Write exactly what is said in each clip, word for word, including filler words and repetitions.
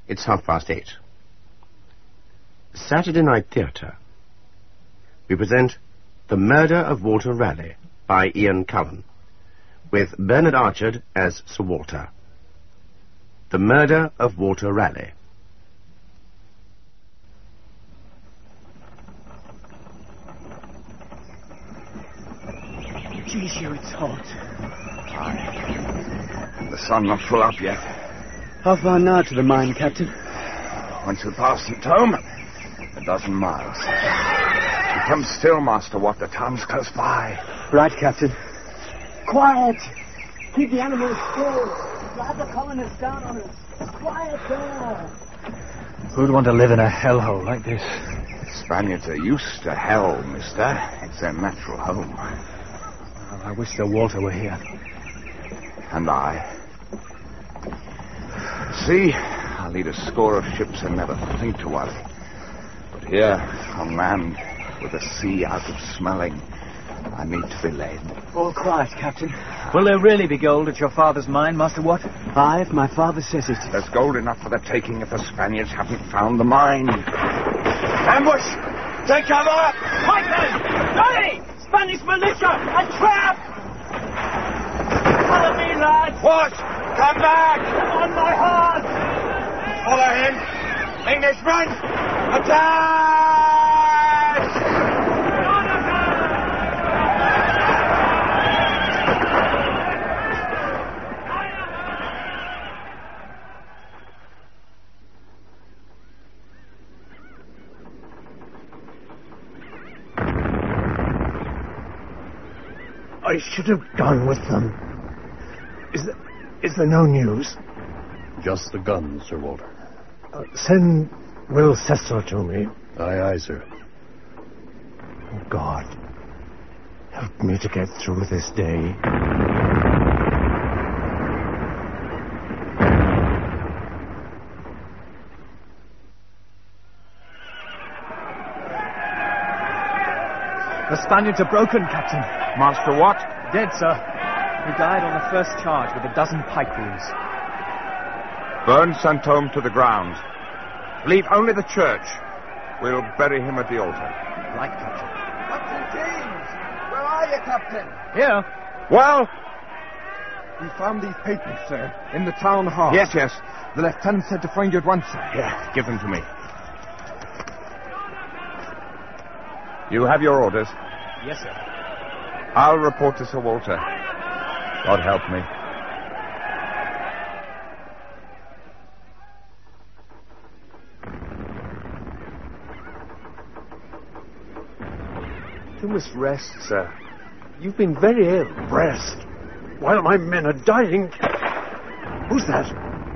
It's half past eight. Saturday Night Theatre. We present The Murder of Walter Raleigh by Ian Cullen, with Bernard Archard as Sir Walter. The Murder of Walter Raleigh. Geez, you, it's hot. Aye. The sun not full up yet. How far now to the mine, Captain? Once we pass Saint Home, a dozen miles. Become still, Master Watt. The town's close by. Right, Captain. Quiet! Keep the animals still. You'll have the colonists down on us. Quiet there. Who'd want to live in a hellhole like this? Spaniards are used to hell, mister. It's their natural home. Well, I wish Sir Walter were here. And I. See, I'll lead a score of ships and never think to worry. But here, on land, with the sea out of smelling, I need to be led. All quiet, Captain. Will there really be gold at your father's mine, Master Watt? Aye, if my father says it. There's gold enough for the taking if the Spaniards haven't found the mine. Ambush! Take cover! Fight them! Ready! Spanish militia! A trap! Follow me, lads! What? Come back! On my heart! Follow him! Englishmen! Attack! I should have gone with them. Is there, is there no news? Just the guns, Sir Walter. Uh, send Will Cecil to me. Aye, aye, sir. Oh, God, help me to get through this day. The Spaniards are broken, Captain. Master Watt? Dead, sir. He died on the first charge with a dozen pike wounds. Burn Saint Home to the ground. Leave only the church. We'll bury him at the altar. Right, Captain. Captain James! Where are you, Captain? Here. Well? We found these papers, sir, in the town hall. Yes, yes. The lieutenant said to find you at once, sir. Here, give them to me. You have your orders? Yes, sir. I'll report to Sir Walter. God help me. You must rest, sir. You've been very ill. Rest? While my men are dying. Who's that?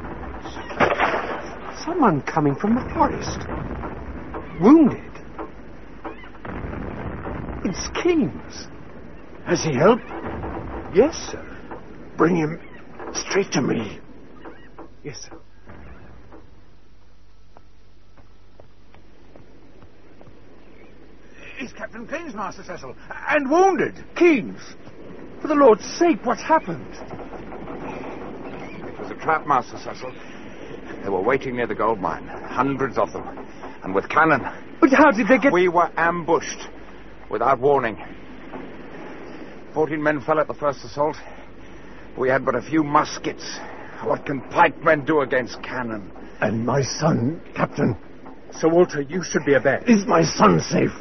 Someone coming from the forest. Wounded. It's Keynes. Has he help? Yes, sir. Bring him straight to me. Yes, sir. Is Captain Keynes, Master Cecil, and wounded? Keynes! For the Lord's sake, what's happened? It was a trap, Master Cecil. They were waiting near the gold mine. Hundreds of them. And with cannon. But how did they get... We were ambushed. Without warning. Fourteen men fell at the first assault. We had but a few muskets. What can pikemen do against cannon? And my son, Captain. Sir Walter, you should be abed. Is my son safe?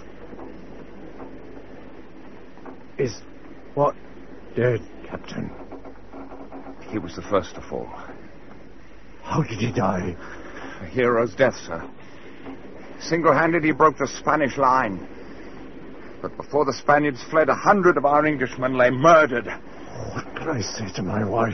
Is what dead, Captain? He was the first to fall. How did he die? A hero's death, sir. Single-handed, he broke the Spanish line. But before the Spaniards fled, a hundred of our Englishmen lay murdered. Oh, what could I say to my wife?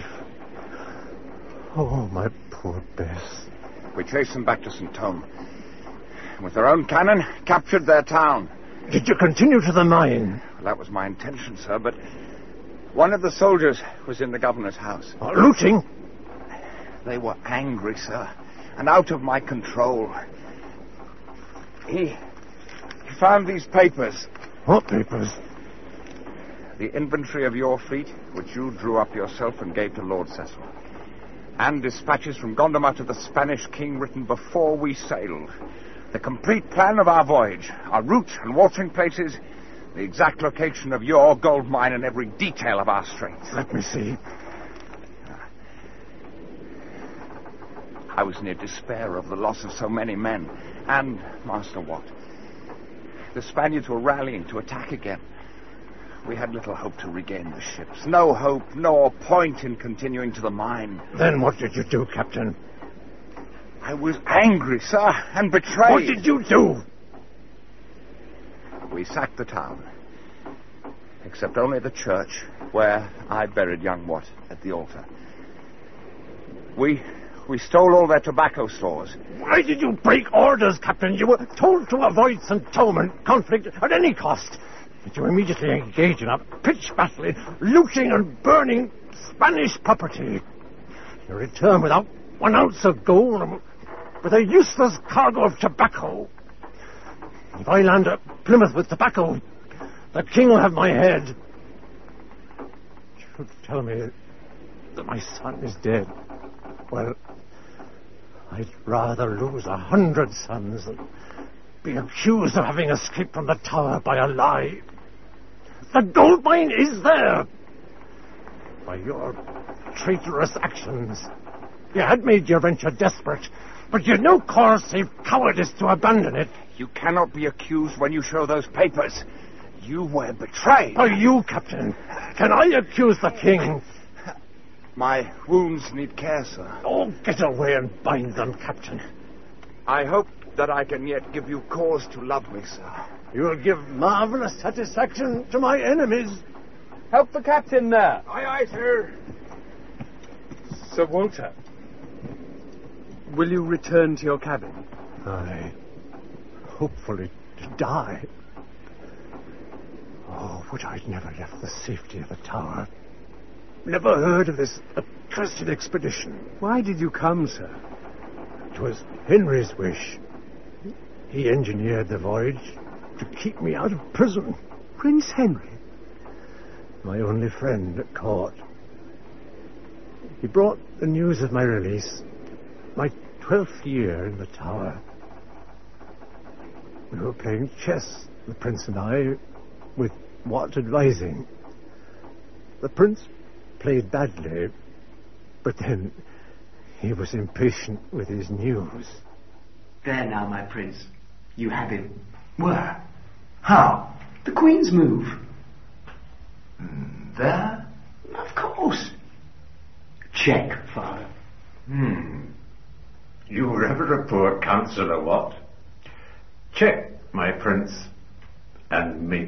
Oh, my poor Bess. We chased them back to Saint Home. With their own cannon, captured their town. Did you continue to the mine? Well, that was my intention, sir, but one of the soldiers was in the governor's house. Uh, looting? They were angry, sir, and out of my control. He, he found these papers. What papers? The inventory of your fleet, which you drew up yourself and gave to Lord Cecil. and dispatches from Gondomar to the Spanish king written before we sailed. The complete plan of our voyage, our route and watering places, the exact location of your gold mine, and every detail of our strength. Let me see. I was near despair of the loss of so many men. And, Master Watt, the Spaniards were rallying to attack again. We had little hope to regain the ships. No hope, nor point in continuing to the mine. Then what did you do, Captain? I was angry, sir, and betrayed. What did you do? We sacked the town. Except only the church, where I buried young Watt at the altar. We... We stole all their tobacco stores. Why did you break orders, Captain? You were told to avoid Saint-Omen conflict at any cost. But you immediately engaged in a pitch battle, looting and burning Spanish property. You return without one ounce of gold and with a useless cargo of tobacco. If I land at Plymouth with tobacco, the king will have my head. You should tell me that my son is dead. Well, I'd rather lose a hundred sons than be accused of having escaped from the tower by a lie. The gold mine is there. By your traitorous actions, you had made your venture desperate, but you had no cause save cowardice to abandon it. You cannot be accused when you show those papers. You were betrayed. By you, Captain. Can I accuse the king? My wounds need care, sir. Oh, get away and bind them, Captain. I hope that I can yet give you cause to love me, sir. You'll give marvelous satisfaction to my enemies. Help the captain there. Aye, aye, sir. Sir Walter, will you return to your cabin? Aye. Hopefully to die. Oh, would I'd never left the safety of the tower. Never heard of this accursed expedition. Why did you come, sir? It was Henry's wish. He engineered the voyage to keep me out of prison. Prince Henry? My only friend at court. He brought the news of my release, my twelfth year in the tower. We were playing chess, the prince and I, with Watt advising. The prince played badly, but then he was impatient with his news. There now, my prince. You have him. Where? How? The Queen's move. Mm, there? Of course. Check, father. Hmm. You were ever a poor counsellor, Watt. Check, my prince. And mate.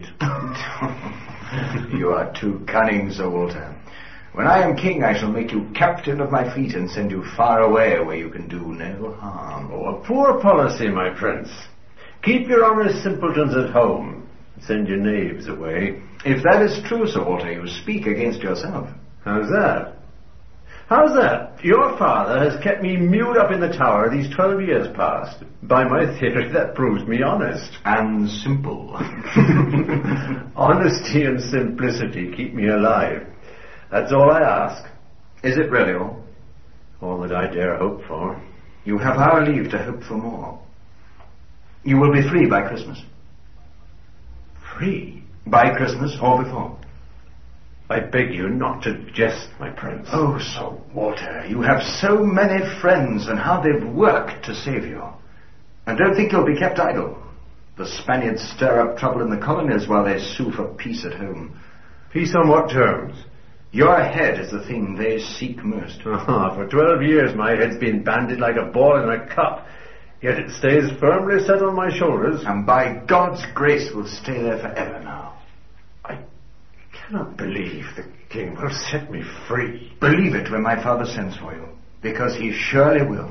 You are too cunning, Sir Walter. When I am king, I shall make you captain of my fleet and send you far away where you can do no harm. Oh, a poor policy, my prince. Keep your honest simpletons at home. Send your knaves away. If that is true, Sir Walter, you speak against yourself. How's that? How's that? Your father has kept me mewed up in the tower these twelve years past. By my theory, that proves me honest. And simple. Honesty and simplicity keep me alive. That's all I ask. Is it really all? All that I dare hope for. You have our leave to hope for more. You will be free by Christmas. Free? By Christmas or before. I beg you not to jest, my prince. Oh, Sir Walter, you have so many friends, and how they've worked to save you. And don't think you'll be kept idle. The Spaniards stir up trouble in the colonies while they sue for peace at home. Peace on what terms? Your head is the thing they seek most. Ah, for twelve years my head's been banded like a ball in a cup, yet it stays firmly set on my shoulders. And by God's grace will stay there forever now. I cannot believe the king will set me free. Believe it when my father sends for you, because he surely will.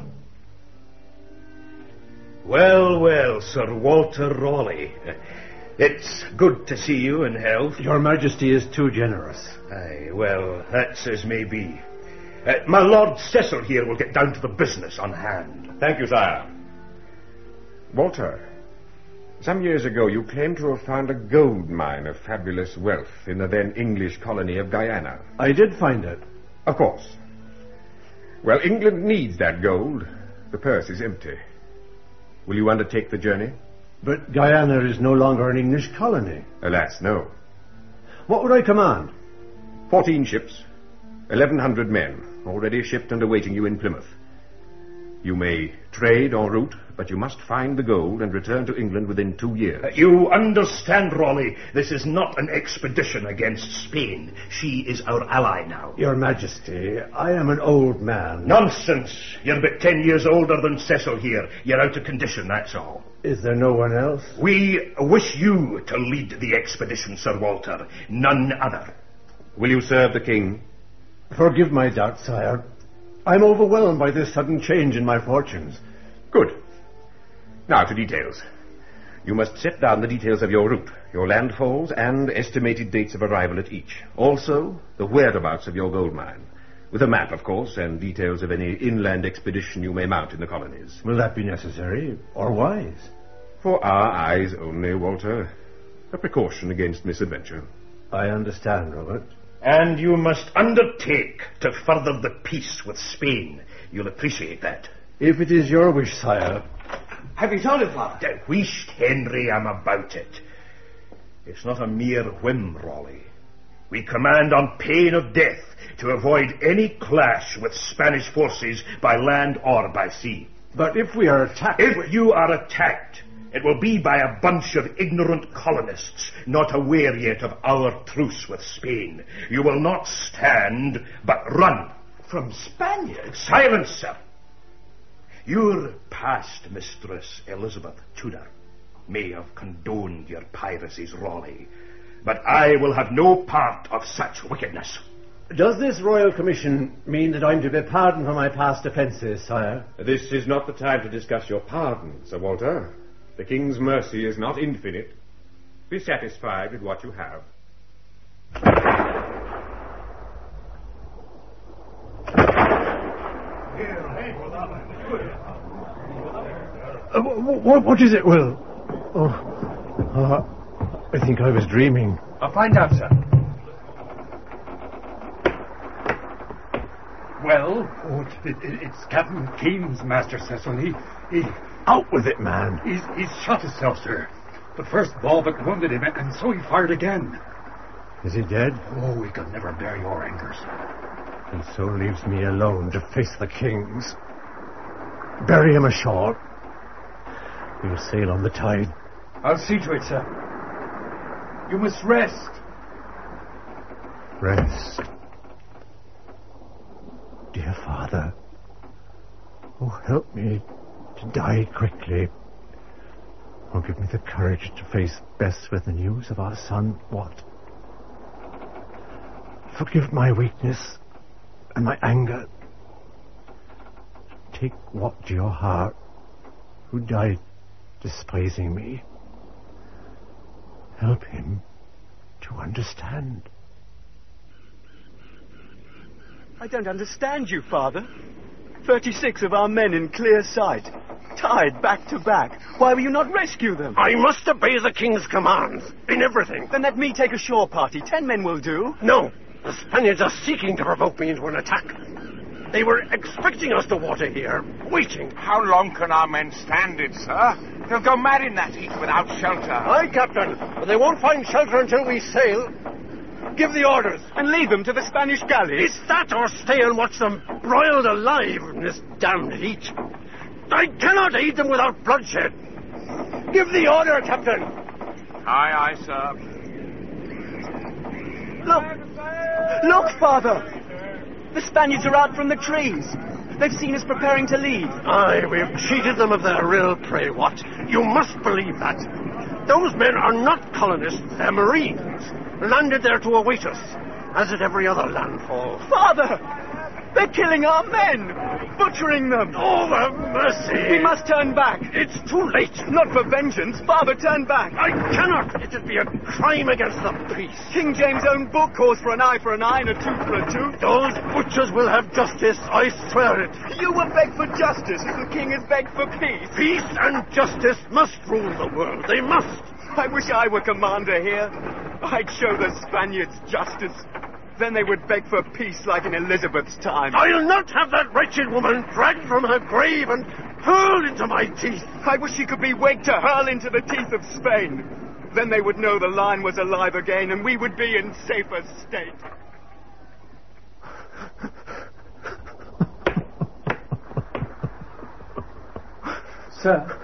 Well, well, Sir Walter Raleigh. It's good to see you in health. Your Majesty is too generous. Aye, well, that's as may be. Uh, my Lord Cecil here will get down to the business on hand. Thank you, sire. Walter, some years ago you claimed to have found a gold mine of fabulous wealth in the then English colony of Guyana. I did find it. Of course. Well, England needs that gold. The purse is empty. Will you undertake the journey? But Guyana is no longer an English colony. Alas, no. What would I command? Fourteen ships, eleven hundred men, already shipped and awaiting you in Plymouth. You may trade en route, but you must find the gold and return to England within two years. Uh, you understand, Raleigh, this is not an expedition against Spain. She is our ally now. Your Majesty, I am an old man. Nonsense. You're but ten years older than Cecil here. You're out of condition, that's all. Is there no one else? We wish you to lead the expedition, Sir Walter. None other. Will you serve the king? Forgive my doubt, sire. I'm overwhelmed by this sudden change in my fortunes. Good. Now to details. You must set down the details of your route, your landfalls, and estimated dates of arrival at each. Also, the whereabouts of your gold mine. With a map, of course, and details of any inland expedition you may mount in the colonies. Will that be necessary, or wise? For our eyes only, Walter. A precaution against misadventure. I understand, Robert. And you must undertake to further the peace with Spain. You'll appreciate that. If it is your wish, sire. Have you told him, Father? Wished, Henry, I'm about it. It's not a mere whim, Raleigh. We command on pain of death to avoid any clash with Spanish forces by land or by sea. But if we are attacked... If we... you are attacked, it will be by a bunch of ignorant colonists, not aware yet of our truce with Spain. You will not stand, but run. From Spaniards? Silence, sir. Your past mistress, Elizabeth Tudor, may have condoned your piracies, Raleigh, but I will have no part of such wickedness. Does this royal commission mean that I'm to be pardoned for my past offences, sire? This is not the time to discuss your pardon, Sir Walter. The king's mercy is not infinite. Be satisfied with what you have. Uh, what, what is it, Will? Oh, uh, I think I was dreaming. I'll find out, sir. Well, oh, it, it, it's Captain Keynes, Master Cecil. He, he... Out with it, man. He's, he's shot himself, sir. But first ball but wounded him, and so he fired again. Is he dead? Oh, we could never bear your angers. And so leaves me alone to face the kings. Bury him ashore. We'll sail on the tide. I'll see to it, sir. You must rest. Rest. Dear Father, oh, help me to die quickly. Oh, give me the courage to face Bess with the news of our son, Wat. Forgive my weakness and my anger. Take Wat to your heart, who died despising me. Help him to understand. I don't understand you, Father. Thirty-six of our men in clear sight, tied back to back. Why will you not rescue them? I must obey the king's commands in everything. Then let me take a shore party. Ten men will do. No, the Spaniards are seeking to provoke me into an attack. They were expecting us to water here, waiting. How long can our men stand it, sir? They'll go mad in that heat without shelter. Aye, Captain, but they won't find shelter until we sail. Give the orders. And leave them to the Spanish galleys? It's that or stay and watch them broiled alive in this damned heat. I cannot aid them without bloodshed. Give the order, Captain. Aye, aye, sir. Look! Look, Father! The Spaniards are out from the trees. They've seen us preparing to leave. Aye, we've cheated them of their real prey, Wat. You must believe that. Those men are not colonists, they're marines. Landed there to await us, as at every other landfall. Father! They're killing our men! Butchering them! Oh, have mercy! We must turn back! It's too late! Not for vengeance! Father, turn back! I cannot! It'd be a crime against the peace! King James' own book calls for an eye for an eye and a tooth for a tooth. Those butchers will have justice, I swear it! You will beg for justice as the king has begged for peace! Peace and justice must rule the world, they must! I wish I were commander here. I'd show the Spaniards justice. Then they would beg for peace like in Elizabeth's time. I'll not have that wretched woman dragged from her grave and hurled into my teeth. I wish she could be waked to hurl into the teeth of Spain. Then they would know the line was alive again, and we would be in safer state. Sir?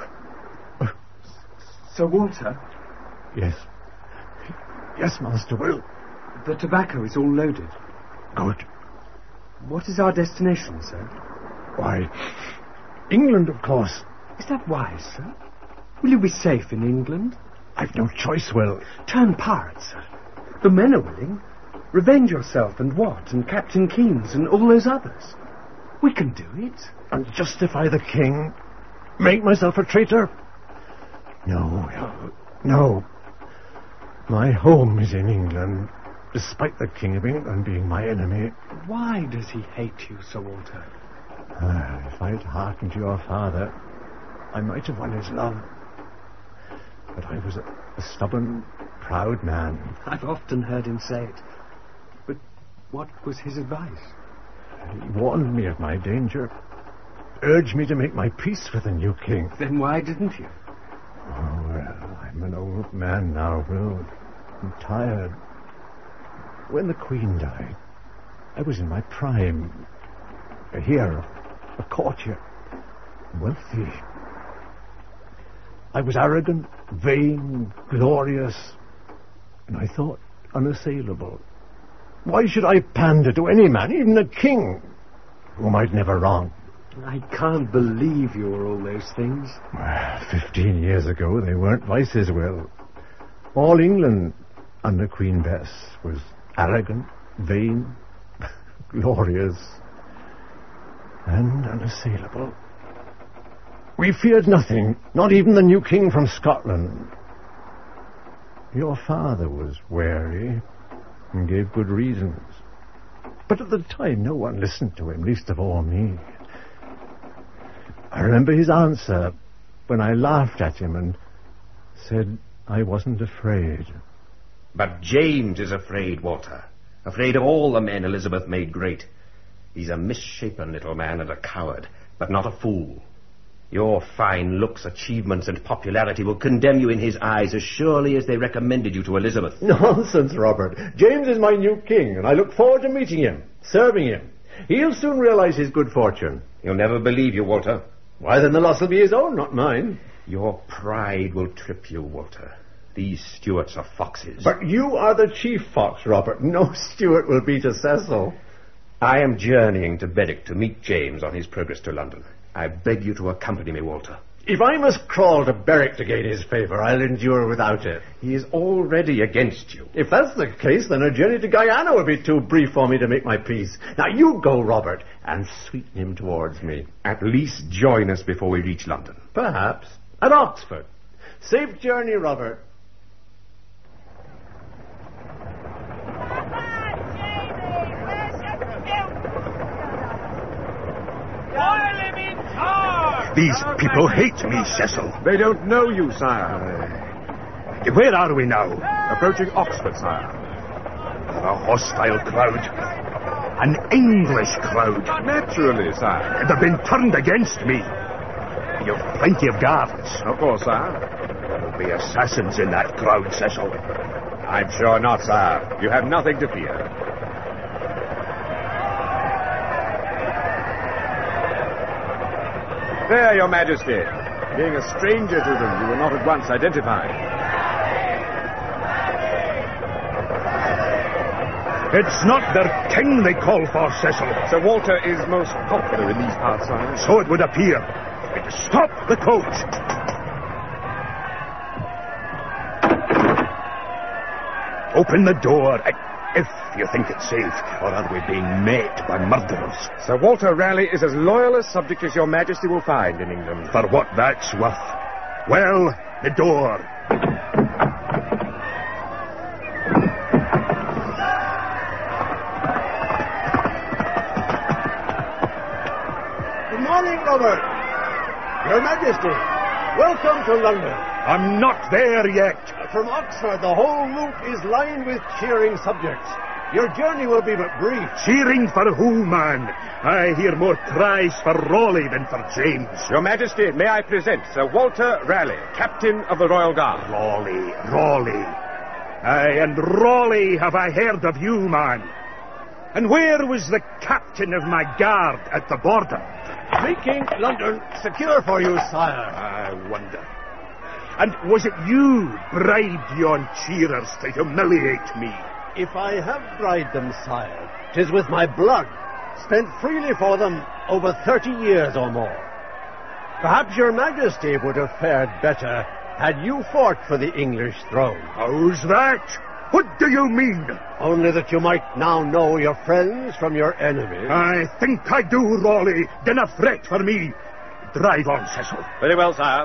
Sir Walter? Yes. Yes, Master Will. The tobacco is all loaded. Good. What is our destination, sir? Why, England, of course. Is that wise, sir? Will you be safe in England? I've no choice, Will. Turn pirate, sir. The men are willing. Revenge yourself and Watt and Captain Keynes and all those others. We can do it. And justify the king? Make myself a traitor? No, no, no. My home is in England, despite the King of England being my enemy. Why does he hate you, Sir Walter? Ah, if I'd hearkened to your father, I might have won his love. But I was a, a stubborn, proud man. I've often heard him say it. But what was his advice? He warned me of my danger, urged me to make my peace with the new king. Then why didn't you? Oh, well, I'm an old man now, Will. I'm tired. When the Queen died, I was in my prime. A hero, a courtier, wealthy. I was arrogant, vain, glorious, and I thought unassailable. Why should I pander to any man, even a king, whom I'd never wronged? I can't believe you were all those things. Well, fifteen years ago, they weren't vices, Will. All England under Queen Bess was arrogant, vain, glorious, and unassailable. We feared nothing, not even the new king from Scotland. Your father was wary and gave good reasons. But at the time, no one listened to him, least of all me. I remember his answer when I laughed at him and said I wasn't afraid. But James is afraid, Walter. Afraid of all the men Elizabeth made great. He's a misshapen little man and a coward, but not a fool. Your fine looks, achievements, and popularity will condemn you in his eyes as surely as they recommended you to Elizabeth. Nonsense, Robert. James is my new king, and I look forward to meeting him, serving him. He'll soon realize his good fortune. He'll never believe you, Walter. Why, then the loss will be his own, not mine. Your pride will trip you, Walter. These Stuarts are foxes. But you are the chief fox, Robert. No Stuart will beat a Cecil. I am journeying to Berwick to meet James on his progress to London. I beg you to accompany me, Walter. If I must crawl to Berwick to gain his favour, I'll endure without it. He is already against you. If that's the case, then a journey to Guyana would be too brief for me to make my peace. Now you go, Robert, and sweeten him towards me. At least join us before we reach London. Perhaps. At Oxford. Safe journey, Robert. These people hate me, Cecil. They don't know you, sire. Uh, where are we now? Approaching Oxford, sire. A hostile crowd. An English crowd. Naturally, sire. They've been turned against me. You've plenty of guards. Of course, sire. There'll be assassins in that crowd, Cecil. I'm sure not, sire. You have nothing to fear. There, your majesty. Being a stranger to them, you were not at once identified. It's not their king they call for, Cecil. Sir Walter is most popular in these parts, sire. So it would appear. Stop the coach. Open the door, if you think it's safe, or are we being met by murderers? Sir Walter Raleigh is as loyal a subject as your majesty will find in England. For what that's worth. Well, the door. Good morning, Robert. Your Majesty, welcome to London. I'm not there yet. From Oxford, the whole route is lined with cheering subjects. Your journey will be but brief. Cheering for who, man? I hear more cries for Raleigh than for James. Your Majesty, may I present Sir Walter Raleigh, Captain of the Royal Guard. Raleigh, Raleigh. Aye, and Raleigh have I heard of you, man. And where was the captain of my guard at the border? Making London secure for you, sire. I wonder. And was it you bribed yon cheerers to humiliate me? If I have bribed them, sire, 'tis with my blood, spent freely for them over thirty years or more. Perhaps your Majesty would have fared better had you fought for the English throne. How's that? What do you mean? Only that you might now know your friends from your enemies. I think I do, Raleigh. Then a threat for me. Drive on, Cecil. Very well, sire.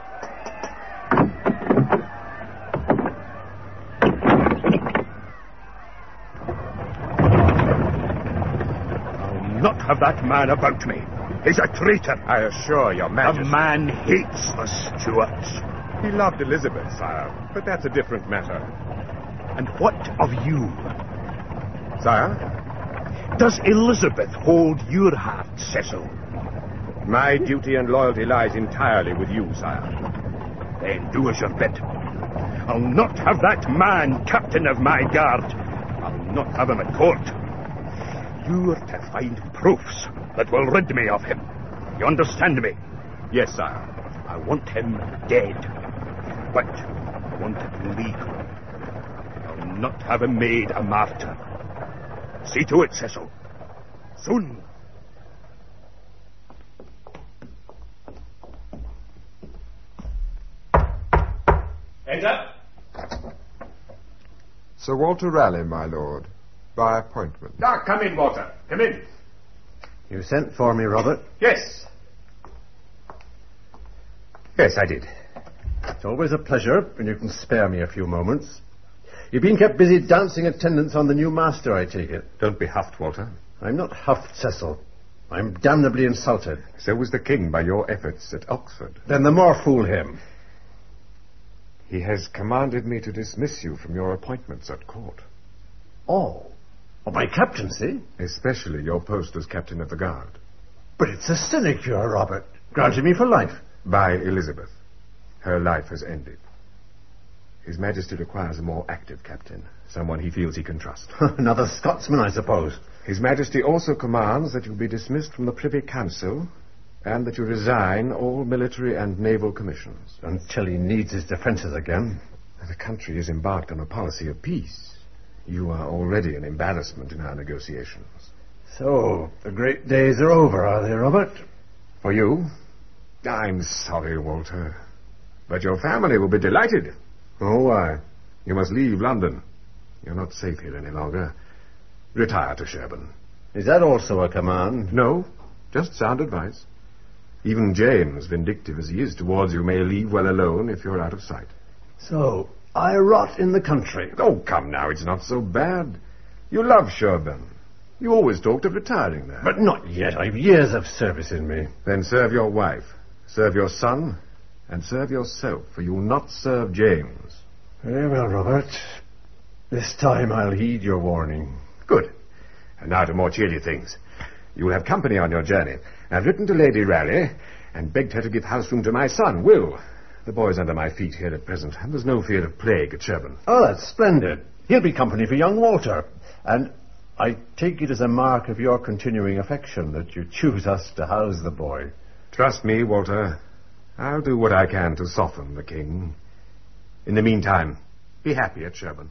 I'll not have that man about me. He's a traitor. I assure your Majesty. The man hates the Stuarts. He loved Elizabeth, sire, but that's a different matter. And what of you? Sire? Does Elizabeth hold your heart, Cecil? My duty and loyalty lies entirely with you, sire. Then do as you're bid. I'll not have that man captain of my guard. I'll not have him at court. You're to find proofs that will rid me of him. You understand me? Yes, sire. I want him dead. But I want it legal. I'll not have him made a martyr. See to it, Cecil. Soon. Enter. Sir Walter Raleigh, my lord, by appointment. Ah, come in, Walter. Come in. You sent for me, Robert? Yes. Yes, I did. It's always a pleasure when you can spare me a few moments. You've been kept busy dancing attendance on the new master, I take it. Don't be huffed, Walter. I'm not huffed, Cecil. I'm damnably insulted. So was the king by your efforts at Oxford. Then the more fool him. He has commanded me to dismiss you from your appointments at court. Oh. Of my captaincy? Especially your post as captain of the guard. But it's a sinecure, Robert. Granted me for life. By Elizabeth. Her life has ended. His Majesty requires a more active captain, someone he feels he can trust. Another Scotsman, I suppose. His Majesty also commands that you be dismissed from the Privy Council and that you resign all military and naval commissions. Until he needs his defences again. The country is embarked on a policy of peace. You are already an embarrassment in our negotiations. So, the great days are over, are they, Robert? For you? I'm sorry, Walter. But your family will be delighted. Oh, why? You must leave London. You're not safe here any longer. Retire to Sherborne. Is that also a command? No, just sound advice. Even James, vindictive as he is towards you, may leave well alone if you're out of sight. So, I rot in the country. Oh, come now, it's not so bad. You love Sherborne. You always talked of retiring there. But not yet. I've years of service in me. Then serve your wife, serve your son, and serve yourself, for you'll not serve James. Very well, Robert. This time I'll heed your warning. Good. And now to more cheery things. You'll have company on your journey. I've written to Lady Raleigh and begged her to give house room to my son, Will. The boy's under my feet here at present, and there's no fear of plague at Sherborne. Oh, that's splendid. He'll be company for young Walter. And I take it as a mark of your continuing affection that you choose us to house the boy. Trust me, Walter. I'll do what I can to soften the king. In the meantime, be happy at Sherborne.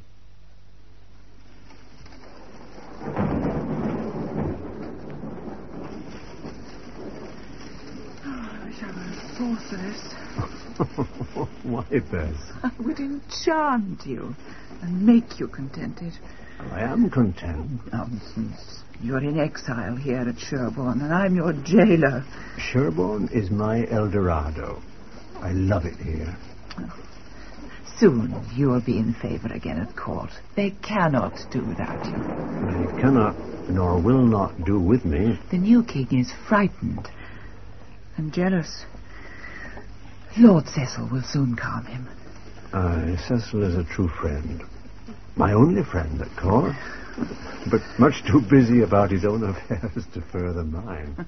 Sorceress. Why, Bess? I would enchant you and make you contented. I am content. Nonsense. You're in exile here at Sherborne, and I'm your jailer. Sherborne is my El Dorado. I love it here. Soon you'll be in favor again at court. They cannot do without you. They cannot, nor will not do with me. The new king is frightened and jealous. Lord Cecil will soon calm him. Aye, Cecil is a true friend. My only friend at court. but much too busy about his own affairs to further mine.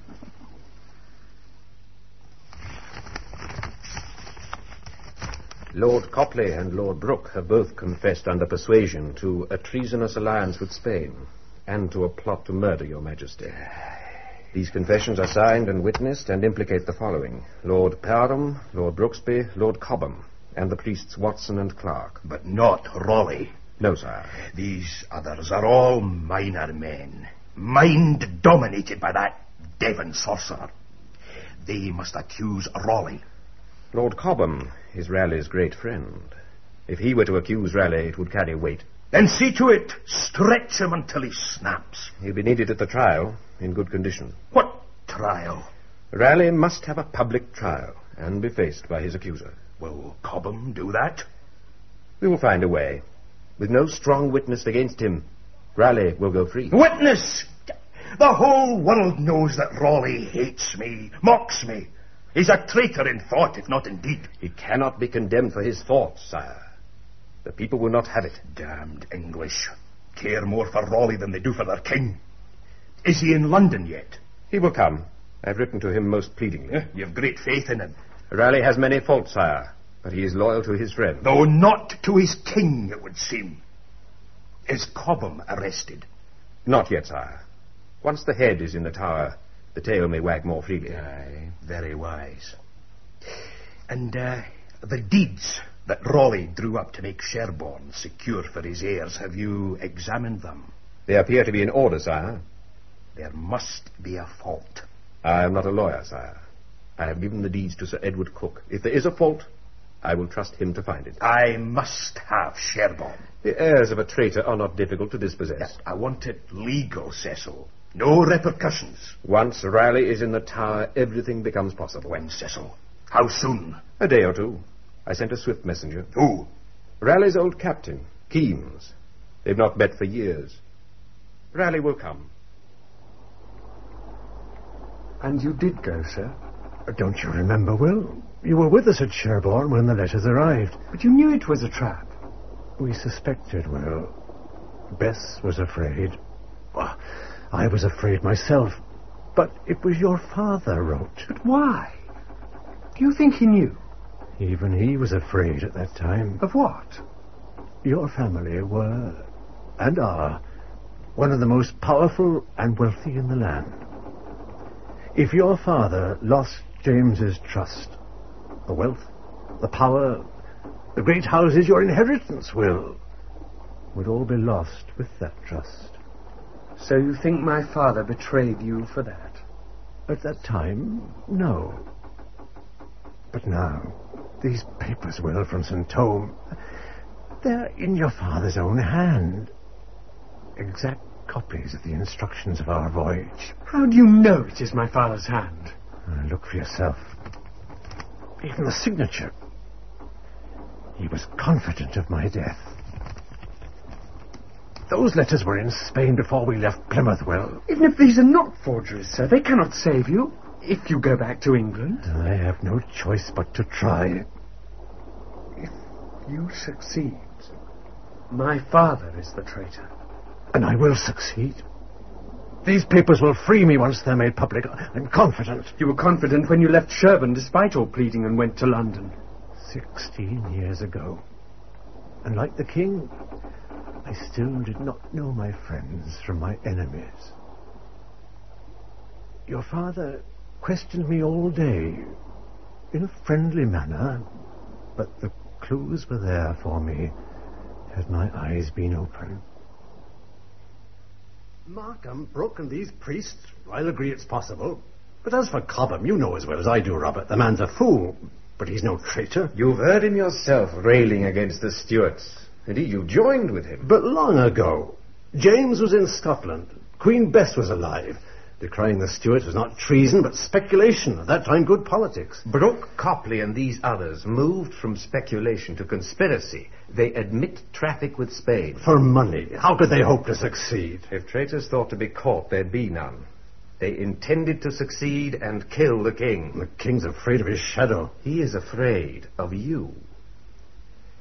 Lord Copley and Lord Brooke have both confessed under persuasion to a treasonous alliance with Spain and to a plot to murder your Majesty. These confessions are signed and witnessed and implicate the following: Lord Parham, Lord Brooksby, Lord Cobham, and the priests Watson and Clark. But not Raleigh. No, sire. These others are all minor men, mind-dominated by that Devon sorcerer. They must accuse Raleigh. Lord Cobham is Raleigh's great friend. If he were to accuse Raleigh, it would carry weight. Then see to it. Stretch him until he snaps. He'll be needed at the trial, in good condition. What trial? Raleigh must have a public trial and be faced by his accuser. Will Cobham do that? We will find a way. With no strong witness against him, Raleigh will go free. Witness! The whole world knows that Raleigh hates me, mocks me. He's a traitor in thought, if not in deed. He cannot be condemned for his thoughts, sire. The people will not have it. Damned English care more for Raleigh than they do for their king. Is he in London yet? He will come. I've written to him most pleadingly. Eh, you have great faith in him. Raleigh has many faults, sire, but he is loyal to his friend. Though not to his king, it would seem. Is Cobham arrested? Not yet, sire. Once the head is in the Tower, the tail may wag more freely. Aye, very wise. And uh, the deeds that Raleigh drew up to make Sherborne secure for his heirs, have you examined them? They appear to be in order, sire. There must be a fault. I am not a lawyer, sire. I have given the deeds to Sir Edward Cook. If there is a fault, I will trust him to find it. I must have Sherborne. The heirs of a traitor are not difficult to dispossess. I want it legal, Cecil. No repercussions. Once Raleigh is in the Tower, everything becomes possible. When, Cecil? How soon? A day or two. I sent a swift messenger. Who? Raleigh's old captain, Keames. They've not met for years. Raleigh will come. And you did go, sir? Don't you remember, Will? You were with us at Sherborne when the letters arrived. But you knew it was a trap. We suspected, Will. Bess was afraid. Well, I was afraid myself. But it was your father wrote. But why? Do you think he knew? Even he was afraid at that time. Of what? Your family were, and are, one of the most powerful and wealthy in the land. If your father lost James's trust, the wealth, the power, the great houses, your inheritance, Will, would all be lost with that trust. So you think my father betrayed you for that? At that time, no. But now, these papers, Will, from Saint Thome, they're in your father's own hand. Exact copies of the instructions of our voyage. How do you know it is my father's hand? Uh, look for yourself. Even the signature. He was confident of my death. Those letters were in Spain before we left Plymouth, Will. Even if these are not forgeries, sir, they cannot save you if you go back to England. I have no choice but to try. If you succeed, my father is the traitor. And I will succeed. These papers will free me once they're made public. I'm confident. You were confident when you left Sherborne despite all pleading and went to London. Sixteen years ago. And like the king, I still did not know my friends from my enemies. Your father questioned me all day, in a friendly manner, but the clues were there for me, had my eyes been open. Markham, Brooke, and these priests, I'll agree it's possible. But as for Cobham, you know as well as I do, Robert, the man's a fool, but he's no traitor. You've heard him yourself railing against the Stuarts. Indeed, you joined with him. But long ago. James was in Scotland. Queen Bess was alive. Decrying the Stuarts was not treason, but speculation. At that time, good politics. Brooke, Copley, and these others moved from speculation to conspiracy. They admit traffic with Spain. For money. How could they hope to succeed? If traitors thought to be caught, there'd be none. They intended to succeed and kill the king. The king's afraid of his shadow. He is afraid of you.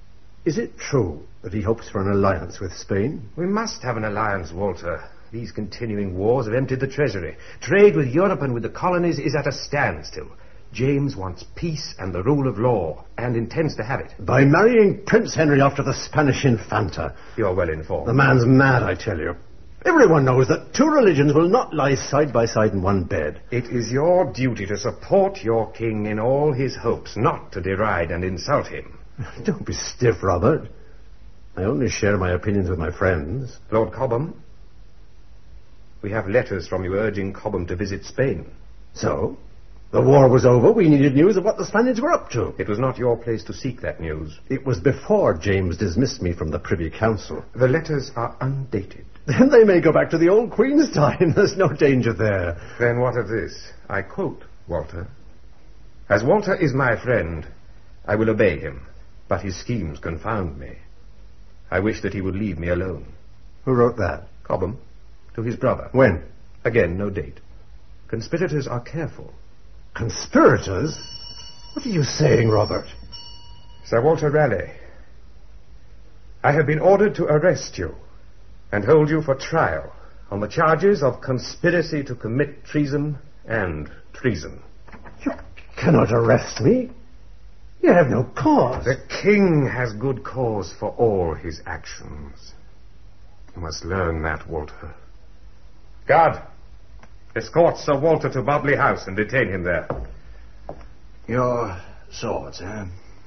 Is it true that he hopes for an alliance with Spain? We must have an alliance, Walter. These continuing wars have emptied the treasury. Trade with Europe and with the colonies is at a standstill. James wants peace and the rule of law, and intends to have it. By marrying Prince Henry off to the Spanish Infanta. You're well informed. The man's mad, I tell you. Everyone knows that two religions will not lie side by side in one bed. It is your duty to support your king in all his hopes, not to deride and insult him. Don't be stiff, Robert. I only share my opinions with my friends. Lord Cobham, we have letters from you urging Cobham to visit Spain. So? The war was over. We needed news of what the Spaniards were up to. It was not your place to seek that news. It was before James dismissed me from the Privy Council. The letters are undated. Then they may go back to the old Queen's time. There's no danger there. Then what of this? I quote Walter. As Walter is my friend, I will obey him, but his schemes confound me. I wish that he would leave me alone. Who wrote that? Cobham, to his brother. When? Again, no date. Conspirators are careful. Conspirators? What are you saying, Robert? Sir Walter Raleigh, I have been ordered to arrest you and hold you for trial on the charges of conspiracy to commit treason and treason. You cannot arrest me. You have no cause. The king has good cause for all his actions. You must learn that, Walter. Guard, escort Sir Walter to Bobley House and detain him there. Your swords, eh?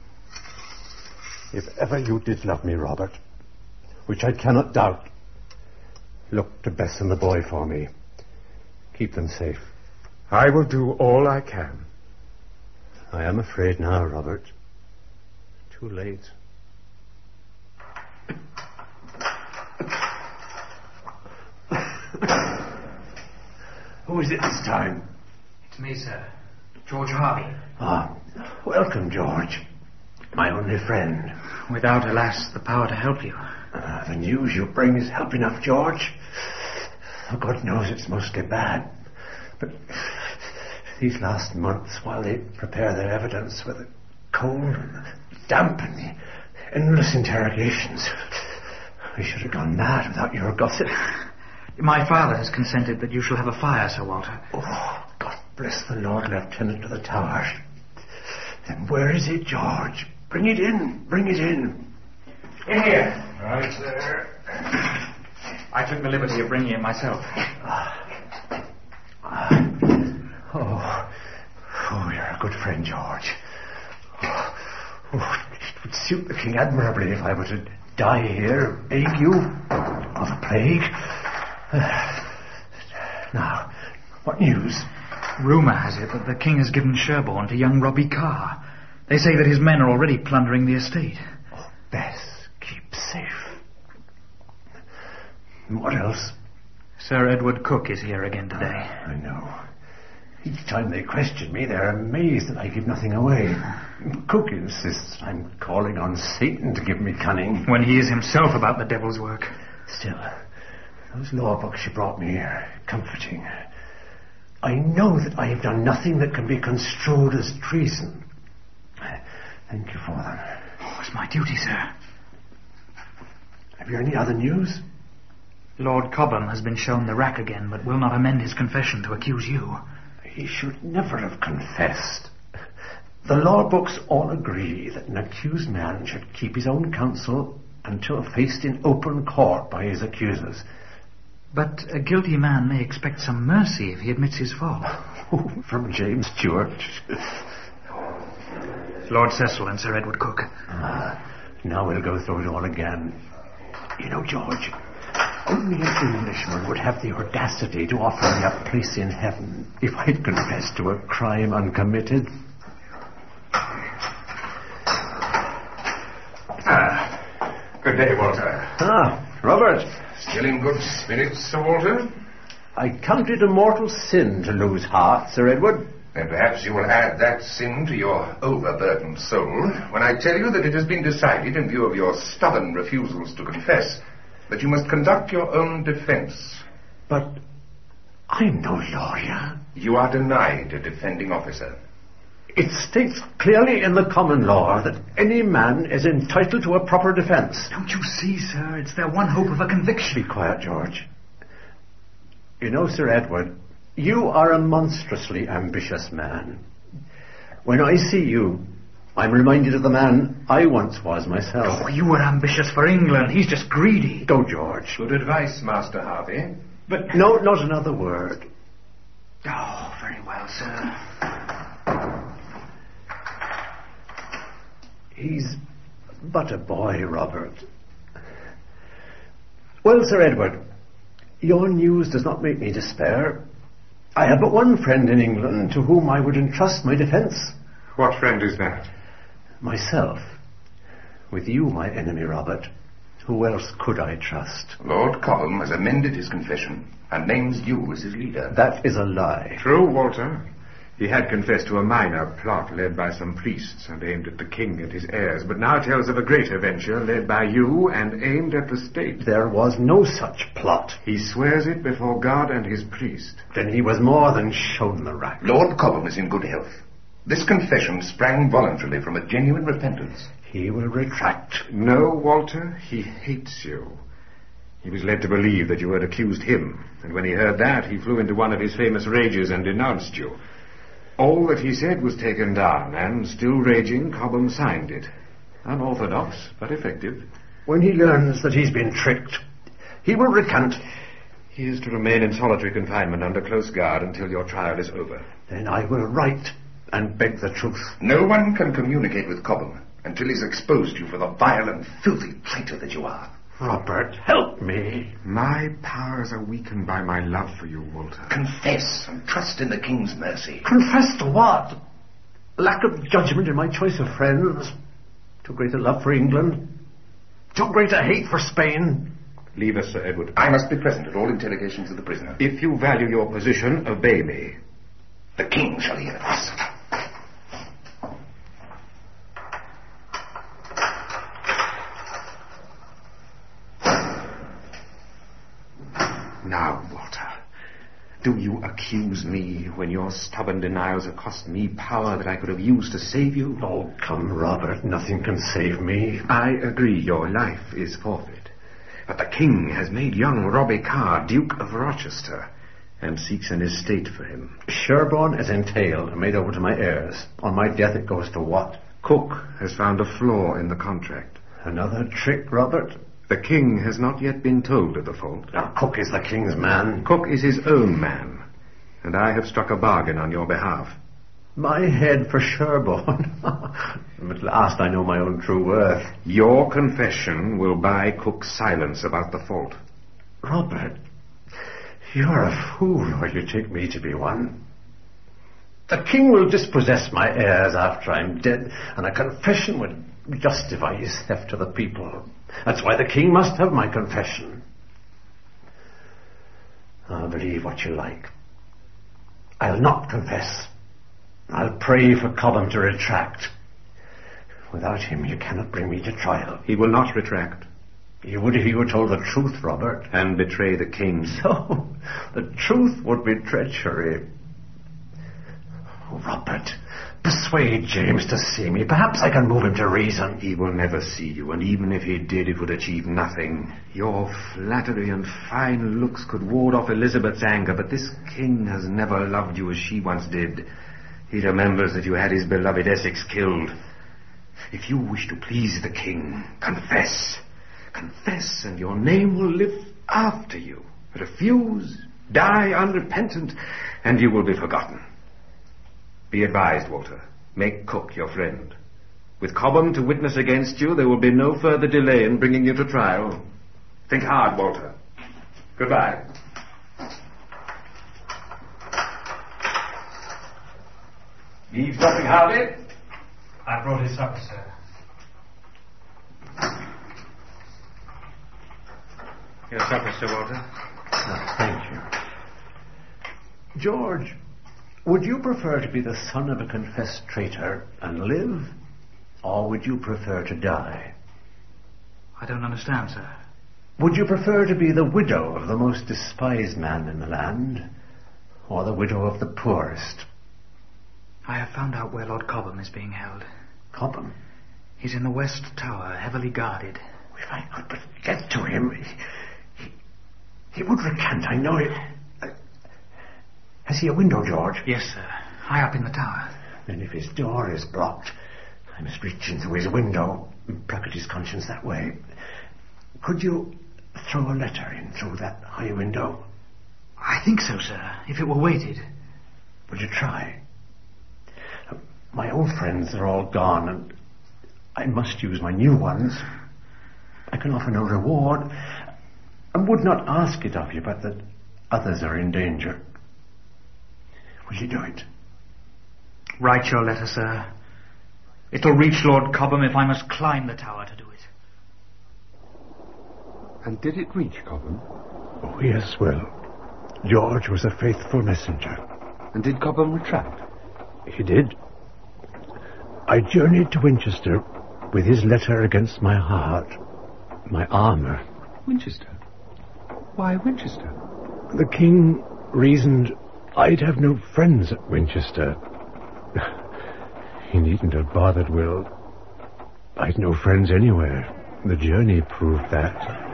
If ever you did love me, Robert, which I cannot doubt, look to Bess and the boy for me. Keep them safe. I will do all I can. I am afraid now, Robert. Too late. Who is it this time? It's me, sir. George Harvey. Ah, welcome, George. My only friend. Without, alas, the power to help you. Uh, the news you bring is help enough, George. Oh, God knows it's mostly bad. But these last months, while they prepare their evidence with the cold and the damp and the endless interrogations, we should have gone mad without your gossip. My father has consented that you shall have a fire, Sir Walter. Oh, God bless the Lord Lieutenant of the Tower. Then where is it, George? Bring it in. Bring it in. In here. Right there. I took the liberty of bringing it myself. Ah. Oh. Oh, you're a good friend, George. Oh. Oh, it would suit the king admirably if I were to die here, ague you, of a plague. Now, what news? Rumour has it that the king has given Sherborne to young Robbie Carr. They say that his men are already plundering the estate. Oh, Bess, keep safe. What else? Sir Edward Cook is here again today. I know. Each time they question me, they're amazed that I give nothing away. Cook insists I'm calling on Satan to give me cunning. When he is himself about the devil's work. Still, those law books you brought me are comforting. I know that I have done nothing that can be construed as treason. Thank you for them. Oh, it's my duty, sir. Have you any other news? Lord Cobham has been shown the rack again, but will not amend his confession to accuse you. He should never have confessed. The law books all agree that an accused man should keep his own counsel until faced in open court by his accusers. But a guilty man may expect some mercy if he admits his fault. From James Stewart. Lord Cecil and Sir Edward Cook. Ah, now we'll go through it all again. You know, George, only an Englishman would have the audacity to offer me a place in heaven if I'd confessed to a crime uncommitted. Ah, good day, Walter. Ah, Robert. Still in good spirits, Sir Walter? I count it a mortal sin to lose heart, Sir Edward. Then perhaps you will add that sin to your overburdened soul when I tell you that it has been decided, in view of your stubborn refusals to confess, that you must conduct your own defense. But I'm no lawyer. You are denied a defending officer. It states clearly in the common law that any man is entitled to a proper defence. Don't you see, sir? It's their one hope of a conviction. Be quiet, George. You know, Sir Edward, you are a monstrously ambitious man. When I see you, I'm reminded of the man I once was myself. Oh, you were ambitious for England. He's just greedy. Go, George. Good advice, Master Harvey. But no, not another word. Oh, very well, sir. He's but a boy, Robert. Well, Sir Edward, your news does not make me despair. I have but one friend in England to whom I would entrust my defence. What friend is that? Myself. With you, my enemy, Robert, who else could I trust? Lord Cobham has amended his confession and names you as his leader. That is a lie. True, Walter. He had confessed to a minor plot led by some priests and aimed at the king and his heirs, but now tells of a greater venture led by you and aimed at the state. There was no such plot. He swears it before God and his priest. Then he was more than shown the rack. Lord Cobham is in good health. This confession sprang voluntarily from a genuine repentance. He will retract. No, Walter, he hates you. He was led to believe that you had accused him, and when he heard that, he flew into one of his famous rages and denounced you. All that he said was taken down, and, still raging, Cobham signed it. Unorthodox, but effective. When he learns that he's been tricked, he will recant. He is to remain in solitary confinement under close guard until your trial is over. Then I will write and beg the truth. No one can communicate with Cobham until he's exposed you for the vile and filthy traitor that you are. Robert, help me. My powers are weakened by my love for you, Walter. Confess and trust in the king's mercy. Confess to what? Lack of judgment in my choice of friends? Too great a love for England? Too great a hate for Spain? Leave us, Sir Edward. I must be present at all interrogations of the prisoner. If you value your position, obey me. The king shall hear of us. Now, Walter, do you accuse me when your stubborn denials have cost me power that I could have used to save you? Oh, come, Robert, nothing can save me. I agree, your life is forfeit. But the king has made young Robbie Carr Duke of Rochester and seeks an estate for him. Sherborne is entailed and made over to my heirs. On my death it goes to what? Cook has found a flaw in the contract. Another trick, Robert? The king has not yet been told of the fault. Now, Cook is the king's man. Cook is his own man, and I have struck a bargain on your behalf. My head for Sherborne. At last I know my own true worth. Your confession will buy Cook's silence about the fault. Robert, you're a fool, or you take me to be one. The king will dispossess my heirs after I'm dead, and a confession would justify his theft to the people. That's why the king must have my confession. I'll believe what you like. I'll not confess. I'll pray for Cobham to retract. Without him, you cannot bring me to trial. He will not retract. You would if you were told the truth, Robert. And betray the king. So, the truth would be treachery. Oh, Robert, persuade James to see me. Perhaps I can move him to reason. He will never see you, and even if he did, it would achieve nothing. Your flattery and fine looks could ward off Elizabeth's anger, but this king has never loved you as she once did. He remembers that you had his beloved Essex killed. If you wish to please the king, confess. Confess, and your name will live after you. Refuse, die unrepentant, and you will be forgotten. Be advised, Walter. Make Cook your friend. With Cobham to witness against you, there will be no further delay in bringing you to trial. Think hard, Walter. Goodbye. Eavesdropping, Harvey? I brought his supper, sir. Your supper, Sir Walter. Oh, thank you. George, would you prefer to be the son of a confessed traitor and live, or would you prefer to die? I don't understand, sir. Would you prefer to be the widow of the most despised man in the land, or the widow of the poorest? I have found out where Lord Cobham is being held. Cobham? He's in the West Tower, heavily guarded. If I could but get to him, he, he, he would recant, I know it. Uh, has he a window, George? Yes, sir. High up in the tower. Then if his door is blocked, I must reach in through his window and pluck at his conscience that way. Could you throw a letter in through that high window? I think so, sir, if it were weighted. Would you try? Uh, my old friends are all gone, and I must use my new ones. I can offer no reward, and would not ask it of you, but that others are in danger. Will you do it? Write your letter, sir. It'll reach Lord Cobham if I must climb the tower to do it. And did it reach Cobham? Oh, yes, well, George was a faithful messenger. And did Cobham retract? He did. I journeyed to Winchester with his letter against my heart, my armour. Winchester? Why Winchester? The king reasoned I'd have no friends at Winchester. He needn't have bothered, Will. I'd no friends anywhere. The journey proved that.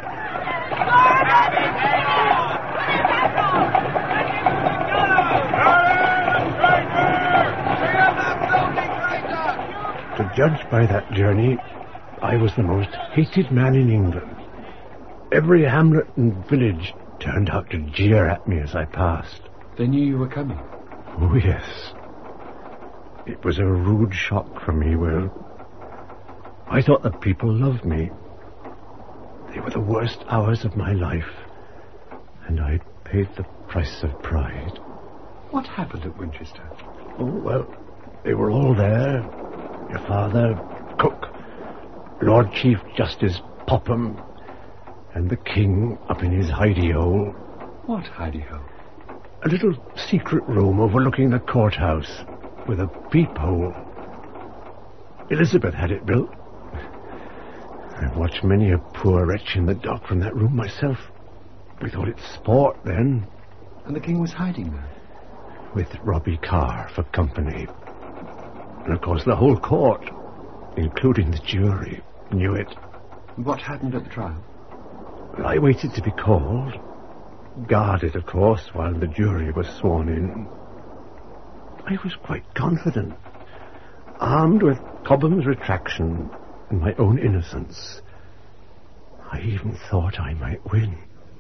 To judge by that journey, I was the most hated man in England. Every hamlet and village turned out to jeer at me as I passed. They knew you were coming? Oh, yes. It was a rude shock for me, Will. I thought the people loved me. They were the worst hours of my life, and I'd paid the price of pride. What happened at Winchester? Oh, well, they were all there. Your father, Cook, Lord Chief Justice Popham, and the king up in his hidey-hole. What hidey-hole? A little secret room overlooking the courthouse, with a peephole. Elizabeth had it built. I've watched many a poor wretch in the dock from that room myself. We thought it sport then. And the king was hiding there? With Robbie Carr for company. And of course the whole court, including the jury, knew it. What happened at the trial? Well, I waited to be called. Guarded, of course, while the jury was sworn in. I was quite confident. Armed with Cobham's retraction and my own innocence. I even thought I might win.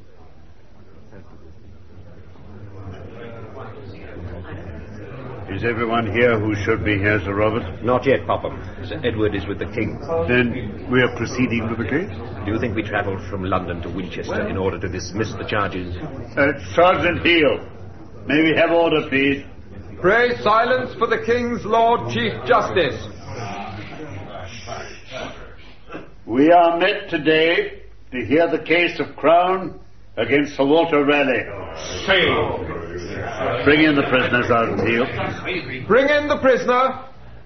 Is everyone here who should be here, Sir Robert? Not yet, Popham. Sir Edward is with the king. Then we are proceeding with the case? Do you think we travelled from London to Winchester in order to dismiss the charges? Uh, Sergeant Heal, may we have order, please? Pray silence for the King's Lord Chief Justice. We are met today to hear the case of Crown against Sir Walter Raleigh. Say. Bring in the prisoner, Sergeant Heal. Bring in the prisoner.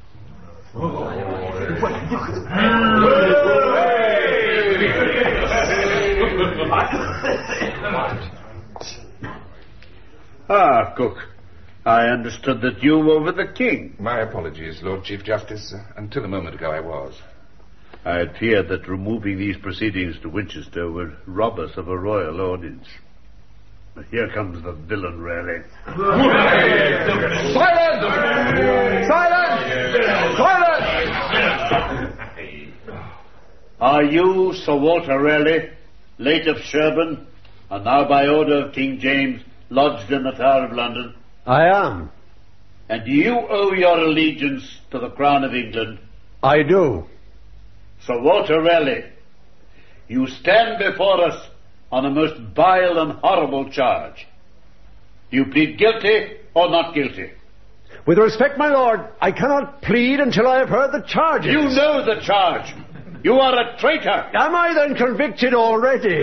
Ah, Cook. I understood that you were with the king. My apologies, Lord Chief Justice. Until a moment ago I was. I had feared that removing these proceedings to Winchester would rob us of a royal audience. But here comes the villain, Raleigh. Silence! Silence! Silence! Are you Sir Walter Raleigh, late of Sherborne, and now by order of King James lodged in the Tower of London? I am. And do you owe your allegiance to the Crown of England? I do. Sir Walter Raleigh, you stand before us on a most vile and horrible charge. Do you plead guilty or not guilty? With respect, my lord, I cannot plead until I have heard the charges. You know the charge. You are a traitor. Am I then convicted already?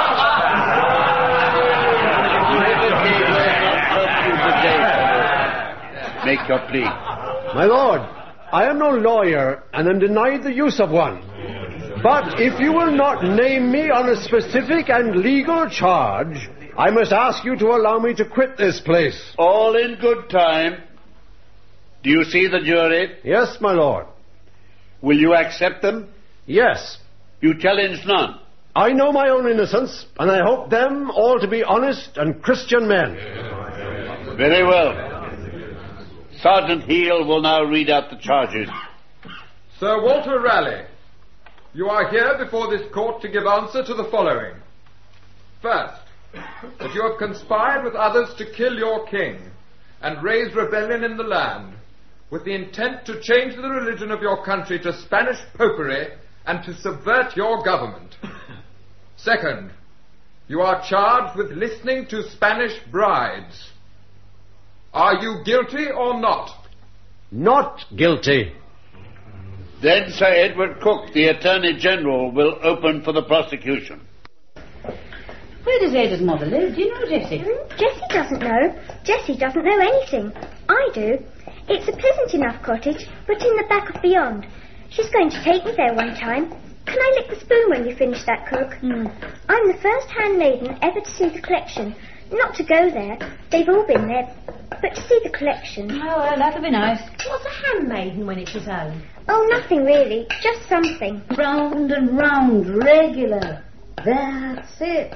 Make your plea. My lord, I am no lawyer and am denied the use of one. But if you will not name me on a specific and legal charge, I must ask you to allow me to quit this place. All in good time. Do you see the jury? Yes, my lord. Will you accept them? Yes. You challenge none? I know my own innocence, and I hope them all to be honest and Christian men. Very well. Sergeant Heal will now read out the charges. Sir Walter Raleigh, you are here before this court to give answer to the following. First, that you have conspired with others to kill your king and raise rebellion in the land, with the intent to change the religion of your country to Spanish popery and to subvert your government. Second, you are charged with listening to Spanish brides. Are you guilty or not? Not guilty. Then Sir Edward Cook, the Attorney General, will open for the prosecution. Where does Ada's mother live? Do you know, Jessie? Mm, Jessie doesn't know. Jessie doesn't know anything. I do. It's a pleasant enough cottage, but in the back of beyond. She's going to take me there one time. Can I lick the spoon when you finish that, Cook? Mm. I'm the first handmaiden ever to see the collection. Not to go there. They've all been there. But to see the collection. Oh, well, that'll be nice. What's a handmaiden when it's his own? Oh, nothing really. Just something. Round and round, regular. That's it.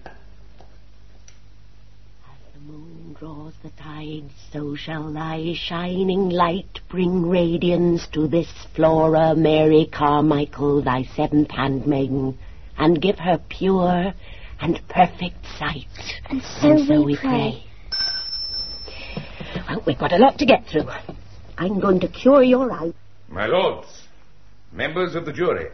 Draws the tide, so shall thy shining light bring radiance to this Flora Mary Carmichael, thy seventh handmaiden, and give her pure and perfect sight. And so, and so we, we pray. pray. Well, we've got a lot to get through. I'm going to cure your eye. My lords, members of the jury,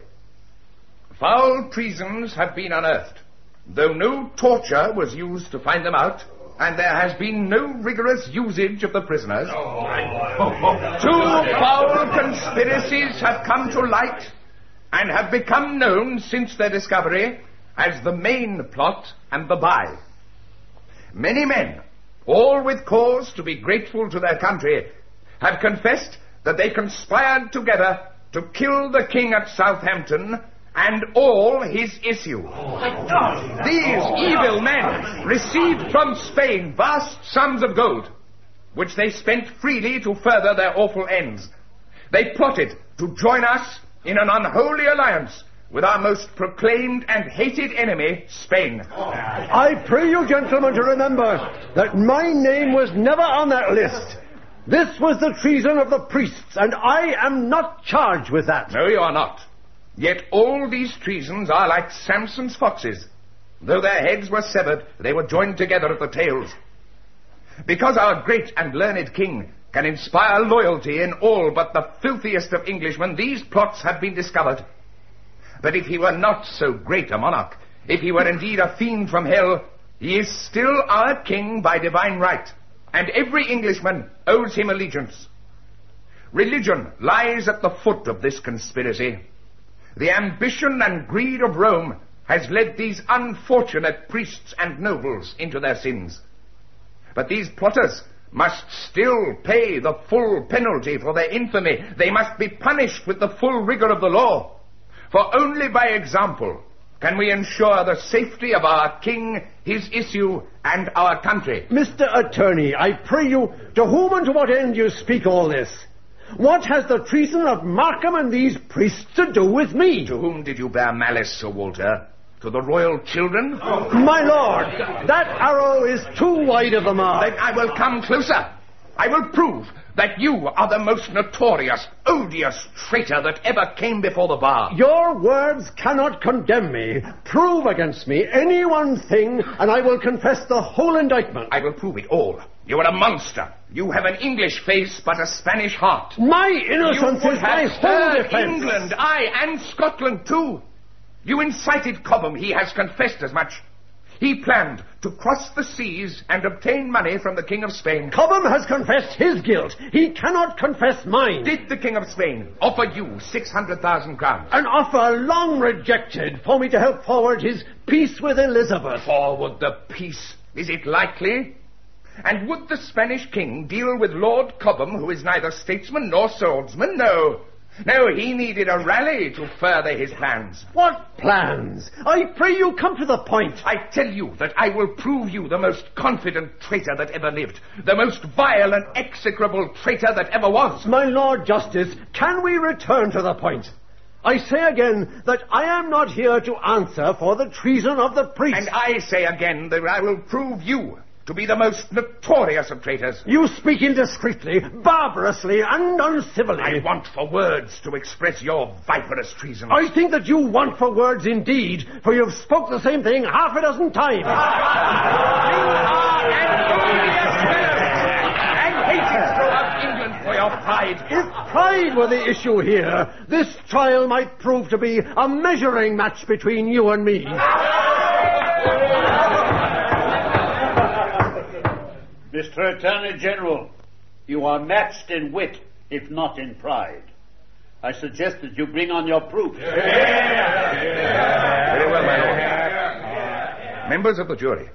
foul treasons have been unearthed, though no torture was used to find them out, and there has been no rigorous usage of the prisoners. Oh, Two foul conspiracies have come to light and have become known since their discovery as the main plot and the buy. Many men, all with cause to be grateful to their country, have confessed that they conspired together to kill the king at Southampton and all his issue. These evil men received from Spain vast sums of gold, which they spent freely to further their awful ends. They plotted to join us in an unholy alliance with our most proclaimed and hated enemy, Spain. I pray you, gentlemen, to remember that my name was never on that list. This was the treason of the priests, and I am not charged with that. No, you are not. Yet all these treasons are like Samson's foxes. Though their heads were severed, they were joined together at the tails. Because our great and learned king can inspire loyalty in all but the filthiest of Englishmen, these plots have been discovered. But if he were not so great a monarch, if he were indeed a fiend from hell, he is still our king by divine right, and every Englishman owes him allegiance. Religion lies at the foot of this conspiracy. The ambition and greed of Rome has led these unfortunate priests and nobles into their sins. But these plotters must still pay the full penalty for their infamy. They must be punished with the full rigor of the law. For only by example can we ensure the safety of our king, his issue, and our country. Mister Attorney, I pray you, to whom and to what end you speak all this? What has the treason of Markham and these priests to do with me? To whom did you bear malice, Sir Walter? To the royal children? Oh. My lord, that arrow is too wide of the mark. Then I will come closer. I will prove that you are the most notorious, odious traitor that ever came before the bar. Your words cannot condemn me. Prove against me any one thing, and I will confess the whole indictment. I will prove it all. You are a monster. You have an English face, but a Spanish heart. My innocence you is my whole defense. England, aye, and Scotland too. You incited Cobham. He has confessed as much. He planned to cross the seas and obtain money from the King of Spain. Cobham has confessed his guilt. He cannot confess mine. Did the King of Spain offer you six hundred thousand crowns? An offer long rejected for me to help forward his peace with Elizabeth. Forward the peace? Is it likely? And would the Spanish king deal with Lord Cobham, who is neither statesman nor swordsman? No. No, he needed a rally to further his plans. What plans? I pray you come to the point. I tell you that I will prove you the most confident traitor that ever lived, the most vile and execrable traitor that ever was. My Lord Justice, can we return to the point? I say again that I am not here to answer for the treason of the priest. And I say again that I will prove you to be the most notorious of traitors. You speak indiscreetly, barbarously, and uncivilly. I want for words to express your viperous treason. I think that you want for words indeed, for you've spoke the same thing half a dozen times. You are and hated throughout England for your pride. If pride were the issue here, this trial might prove to be a measuring match between you and me. Mister Attorney General, you are matched in wit, if not in pride. I suggest that you bring on your proof. Yeah. Yeah. Very well, my lord. Yeah. Members of the jury,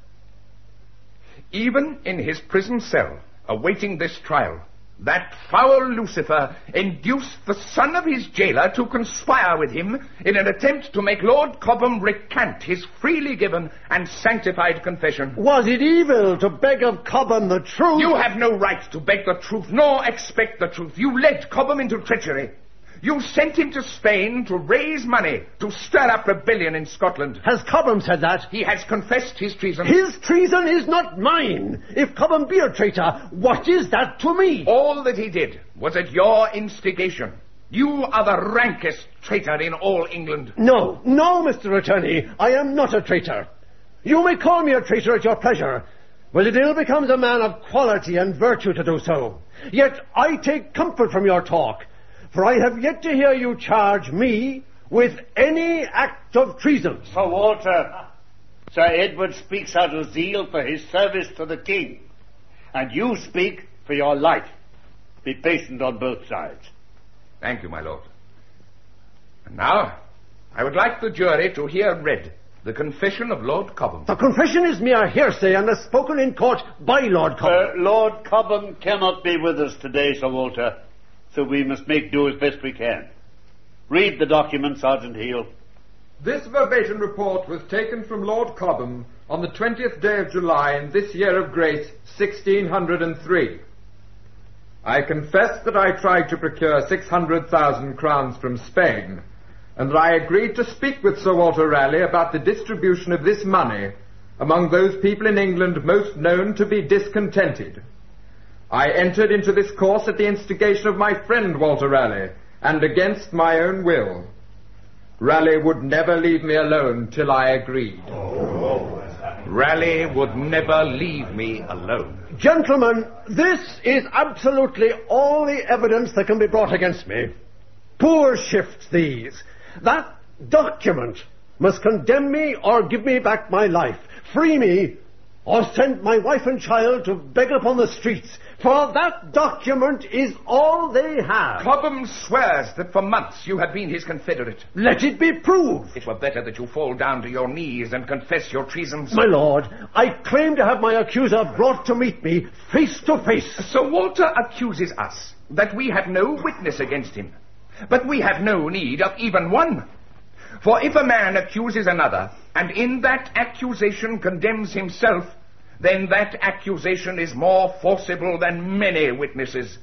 even in his prison cell, awaiting this trial, that foul Lucifer induced the son of his jailer to conspire with him in an attempt to make Lord Cobham recant his freely given and sanctified confession. Was it evil to beg of Cobham the truth? You have no right to beg the truth, nor expect the truth. You led Cobham into treachery. You sent him to Spain to raise money to stir up rebellion in Scotland. Has Cobham said that? He has confessed his treason. His treason is not mine. If Cobham be a traitor, what is that to me? All that he did was at your instigation. You are the rankest traitor in all England. No, no, Mister Attorney, I am not a traitor. You may call me a traitor at your pleasure, but it ill becomes a man of quality and virtue to do so. Yet I take comfort from your talk, for I have yet to hear you charge me with any act of treason. Sir Walter, Sir Edward speaks out of zeal for his service to the king, and you speak for your life. Be patient on both sides. Thank you, my lord. And now, I would like the jury to hear read the confession of Lord Cobham. The confession is mere hearsay and is spoken in court by Lord Cobham. Uh, Lord Cobham cannot be with us today, Sir Walter, so we must make do as best we can. Read the document, Sergeant Heal. This verbatim report was taken from Lord Cobham on the twentieth day of July in this year of grace, sixteen hundred three. I confess that I tried to procure six hundred thousand crowns from Spain, and that I agreed to speak with Sir Walter Raleigh about the distribution of this money among those people in England most known to be discontented. I entered into this course at the instigation of my friend Walter Raleigh, and against my own will. Raleigh would never leave me alone till I agreed. Oh. Raleigh would never leave me alone. Gentlemen, this is absolutely all the evidence that can be brought against me. Poor shifts these. That document must condemn me or give me back my life, free me, or send my wife and child to beg upon the streets, for that document is all they have. Cobham swears that for months you have been his confederate. Let it be proved. It were better that you fall down to your knees and confess your treasons. My lord, I claim to have my accuser brought to meet me face to face. Sir Walter accuses us that we have no witness against him, but we have no need of even one. For if a man accuses another, and in that accusation condemns himself, then that accusation is more forcible than many witnesses.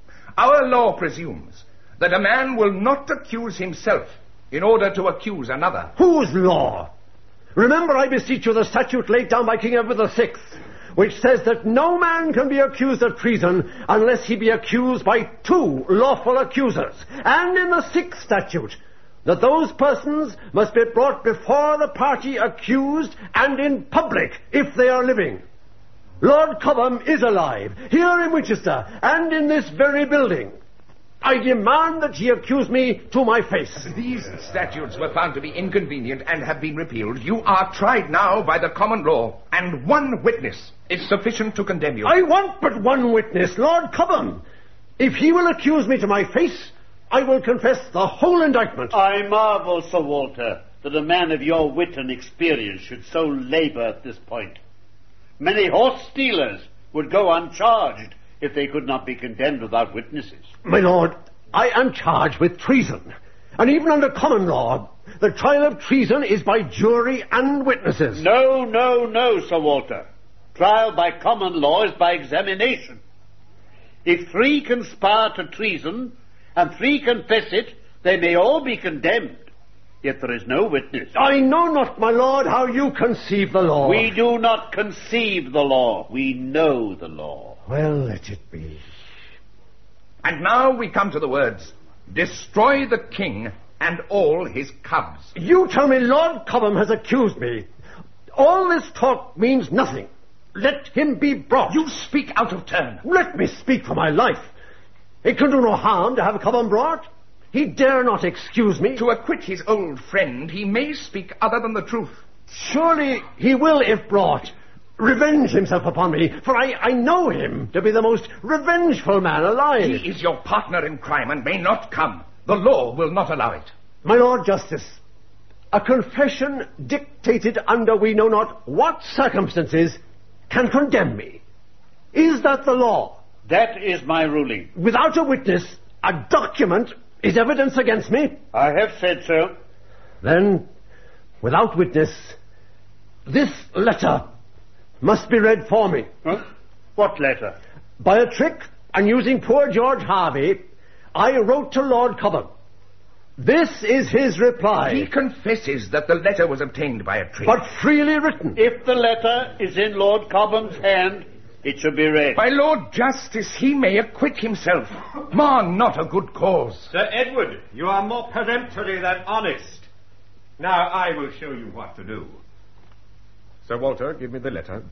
Our law presumes that a man will not accuse himself in order to accuse another. Whose law? Remember, I beseech you, the statute laid down by King Edward the Sixth, which says that no man can be accused of treason unless he be accused by two lawful accusers. And in the Sixth Statute, that those persons must be brought before the party accused and in public if they are living. Lord Cobham is alive, here in Winchester, and in this very building. I demand that he accuse me to my face. These statutes were found to be inconvenient and have been repealed. You are tried now by the common law, and one witness is sufficient to condemn you. I want but one witness, Lord Cobham. If he will accuse me to my face, I will confess the whole indictment. I marvel, Sir Walter, that a man of your wit and experience should so labour at this point. Many horse stealers would go uncharged if they could not be condemned without witnesses. My lord, I am charged with treason. And even under common law, the trial of treason is by jury and witnesses. No, no, no, Sir Walter. Trial by common law is by examination. If three conspire to treason, and three confess it, they may all be condemned. Yet there is no witness. I know not, my lord, how you conceive the law. We do not conceive the law. We know the law. Well, let it be. And now we come to the words, destroy the king and all his cubs. You tell me Lord Cobham has accused me. All this talk means nothing. Let him be brought. You speak out of turn. Let me speak for my life. It can do no harm to have Cobham brought. He dare not excuse me. To acquit his old friend, he may speak other than the truth. Surely he will, if brought, revenge himself upon me, for I, I know him to be the most revengeful man alive. He is your partner in crime and may not come. The law will not allow it. My Lord Justice, a confession dictated under we know not what circumstances can condemn me. Is that the law? That is my ruling. Without a witness, a document is evidence against me? I have said so. Then, without witness, this letter must be read for me. Huh? What letter? By a trick, and using poor George Harvey, I wrote to Lord Cobham. This is his reply. He confesses that the letter was obtained by a trick. But freely written. If the letter is in Lord Cobham's hand, it should be read. By Lord Justice, he may acquit himself. Mar not a good cause. Sir Edward, you are more peremptory than honest. Now I will show you what to do. Sir Walter, give me the letter.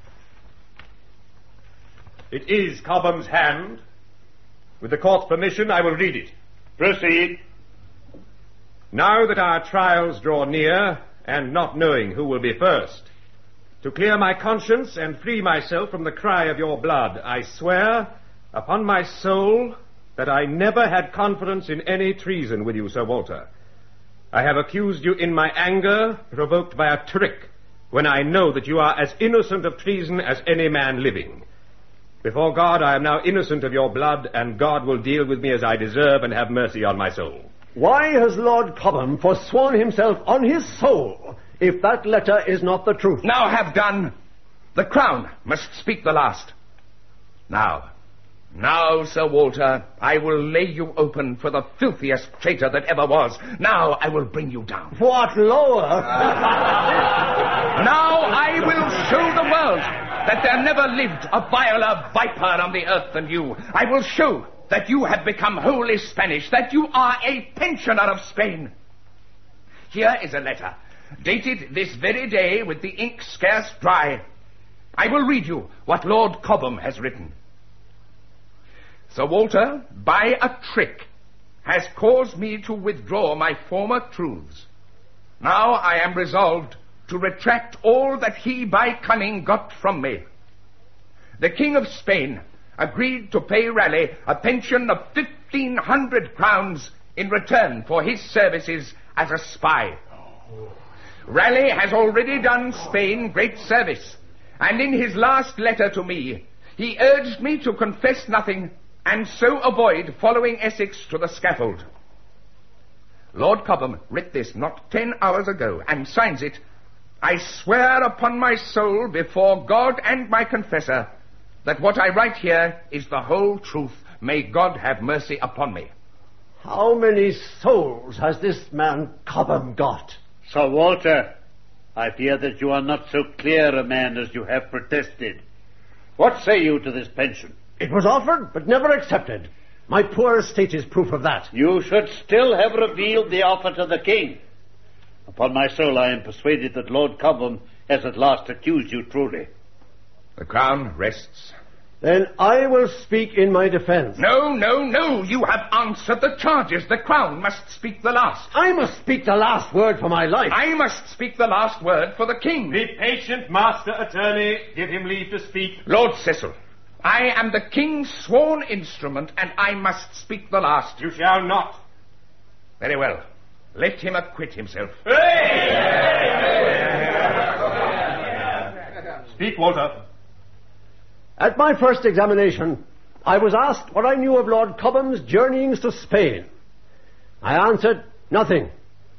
It is Cobham's hand. With the court's permission, I will read it. Proceed. Now that our trials draw near, and not knowing who will be first, to clear my conscience and free myself from the cry of your blood, I swear upon my soul that I never had confidence in any treason with you, Sir Walter. I have accused you in my anger, provoked by a trick, when I know that you are as innocent of treason as any man living. Before God, I am now innocent of your blood, and God will deal with me as I deserve and have mercy on my soul. Why has Lord Cobham forsworn himself on his soul, if that letter is not the truth? Now have done. The crown must speak the last. Now, now, Sir Walter, I will lay you open for the filthiest traitor that ever was. Now I will bring you down. What, lower? Now I will show the world that there never lived a viler viper on the earth than you. I will show that you have become wholly Spanish, that you are a pensioner of Spain. Here is a letter, dated this very day with the ink scarce dry. I will read you what Lord Cobham has written. Sir Walter, by a trick, has caused me to withdraw my former truths. Now I am resolved to retract all that he by cunning got from me. The King of Spain agreed to pay Raleigh a pension of fifteen hundred crowns in return for his services as a spy. Raleigh has already done Spain great service, and in his last letter to me, he urged me to confess nothing and so avoid following Essex to the scaffold. Lord Cobham writ this not ten hours ago, and signs it, I swear upon my soul before God and my confessor that what I write here is the whole truth. May God have mercy upon me. How many souls has this man Cobham got? Sir Walter, I fear that you are not so clear a man as you have protested. What say you to this pension? It was offered, but never accepted. My poor estate is proof of that. You should still have revealed the offer to the king. Upon my soul, I am persuaded that Lord Cobham has at last accused you truly. The crown rests. Then I will speak in my defense. No, no, no. You have answered the charges. The crown must speak the last. I must speak the last word for my life. I must speak the last word for the king. Be patient, Master Attorney. Give him leave to speak. Lord Cecil, I am the king's sworn instrument, and I must speak the last. You shall not. Very well. Let him acquit himself. Speak, Walter. At my first examination, I was asked what I knew of Lord Cobham's journeyings to Spain. I answered, nothing.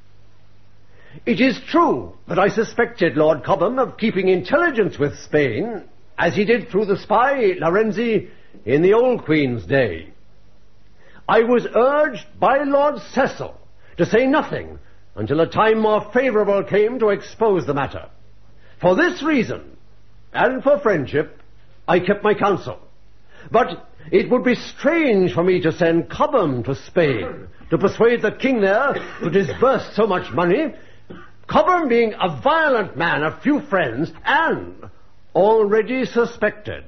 It is true that I suspected Lord Cobham of keeping intelligence with Spain, as he did through the spy Lorenzi in the old Queen's day. I was urged by Lord Cecil to say nothing until a time more favourable came to expose the matter. For this reason, and for friendship, I kept my counsel. But it would be strange for me to send Cobham to Spain to persuade the king there to disburse so much money, Cobham being a violent man of few friends and already suspected.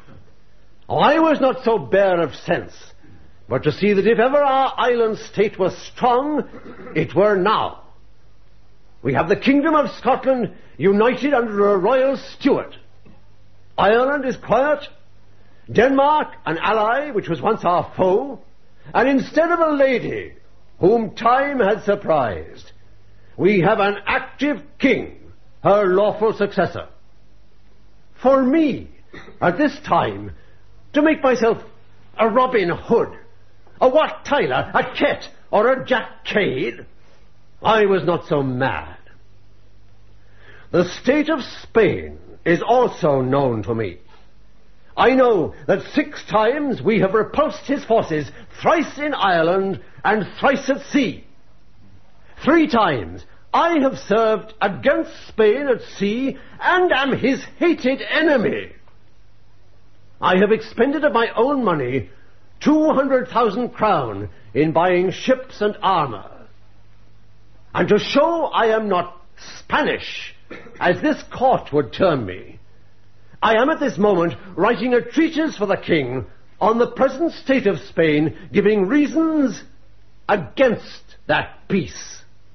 I was not so bare of sense, but to see that if ever our island state was strong, it were now. We have the kingdom of Scotland united under a royal Stuart. Ireland is quiet, Denmark an ally which was once our foe, and instead of a lady whom time had surprised, we have an active king, her lawful successor. For me, at this time, to make myself a Robin Hood, a Wat Tyler, a Ket, or a Jack Cade, I was not so mad. The state of Spain is also known to me. I know that six times we have repulsed his forces, thrice in Ireland and thrice at sea. Three times I have served against Spain at sea and am his hated enemy. I have expended of my own money two hundred thousand crown in buying ships and armour. And to show I am not Spanish, as this court would term me, I am at this moment writing a treatise for the king on the present state of Spain, giving reasons against that peace.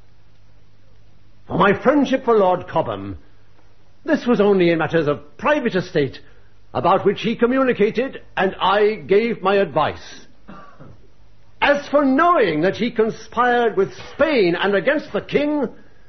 For my friendship for Lord Cobham, this was only in matters of private estate, about which he communicated and I gave my advice. As for knowing that he conspired with Spain and against the king,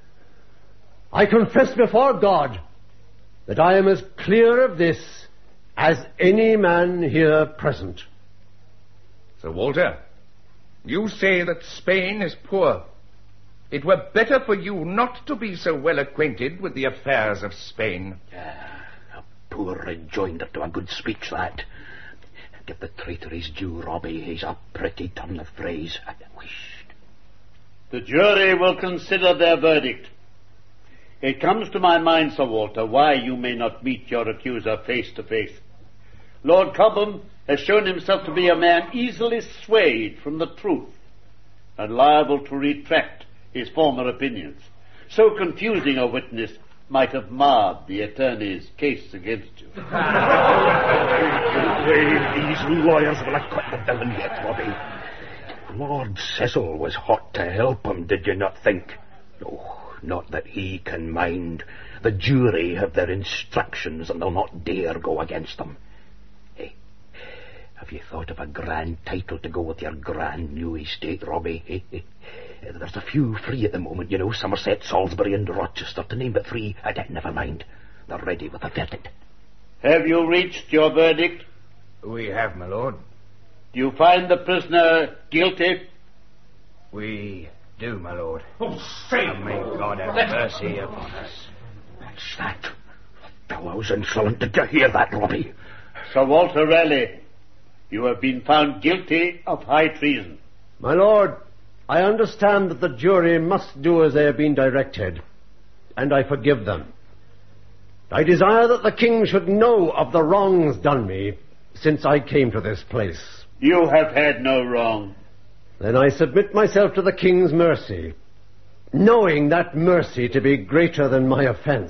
I confess before God that I am as clear of this as any man here present. Sir Walter, you say that Spain is poor. It were better for you not to be so well acquainted with the affairs of Spain. Ah, a poor rejoinder to a good speech, that. Give the traitor his due, Robbie. He's a pretty turn of phrase. I wished. The jury will consider their verdict. It comes to my mind, Sir Walter, why you may not meet your accuser face to face. Lord Cobham has shown himself to be a man easily swayed from the truth and liable to retract his former opinions. So confusing a witness might have marred the attorney's case against you. These lawyers will acquit the villain yet, Robbie. Lord Cecil was hot to help him, did you not think? Oh, not that he can mind. The jury have their instructions and they'll not dare go against them. Hey, have you thought of a grand title to go with your grand new estate, Robbie? Hey, there's a few free at the moment, you know, Somerset, Salisbury and Rochester, to name but three. I don't, never mind. They're ready with a verdict. Have you reached your verdict? We have, my lord. Do you find the prisoner guilty? We do, my lord. Oh, say! And may God have mercy upon us. What's that? Fellow's insolent. Did you hear that, Robbie? Sir Walter Raleigh, you have been found guilty of high treason. My lord, I understand that the jury must do as they have been directed, and I forgive them. I desire that the king should know of the wrongs done me since I came to this place. You have had no wrong. Then I submit myself to the king's mercy, knowing that mercy to be greater than my offence.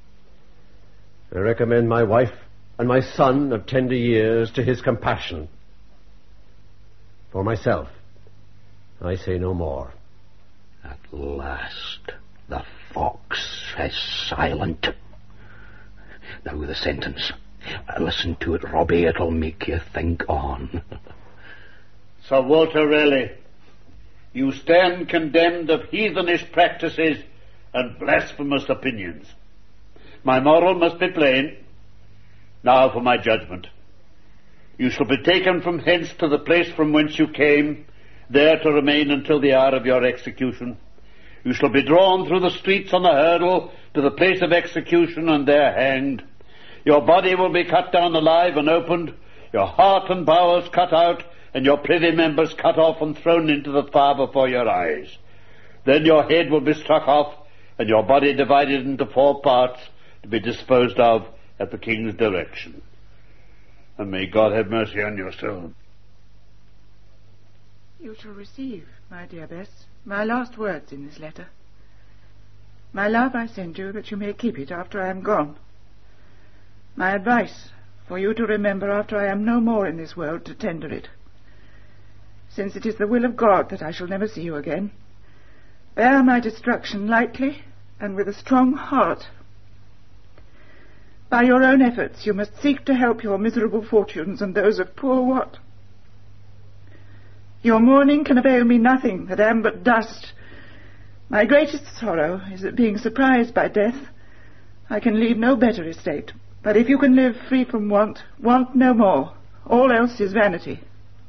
I recommend my wife and my son of tender years to his compassion. For myself, I say no more. At last, the fox is silent. Now the sentence. Listen to it, Robbie. It'll make you think on. Sir Walter Raleigh, you stand condemned of heathenish practices and blasphemous opinions. My moral must be plain. Now for my judgment. You shall be taken from hence to the place from whence you came, there to remain until the hour of your execution. You shall be drawn through the streets on the hurdle to the place of execution and there hanged. Your body will be cut down alive and opened, your heart and bowels cut out, and your privy members cut off and thrown into the fire before your eyes. Then your head will be struck off, and your body divided into four parts to be disposed of at the king's direction. And may God have mercy on your soul. You shall receive, my dear Bess, my last words in this letter. My love I send you that you may keep it after I am gone. My advice for you to remember after I am no more in this world to tender it. Since it is the will of God that I shall never see you again, bear my destruction lightly and with a strong heart. By your own efforts you must seek to help your miserable fortunes and those of poor Wat. Your mourning can avail me nothing that am but dust. My greatest sorrow is that being surprised by death, I can leave no better estate. But if you can live free from want, want no more. All else is vanity.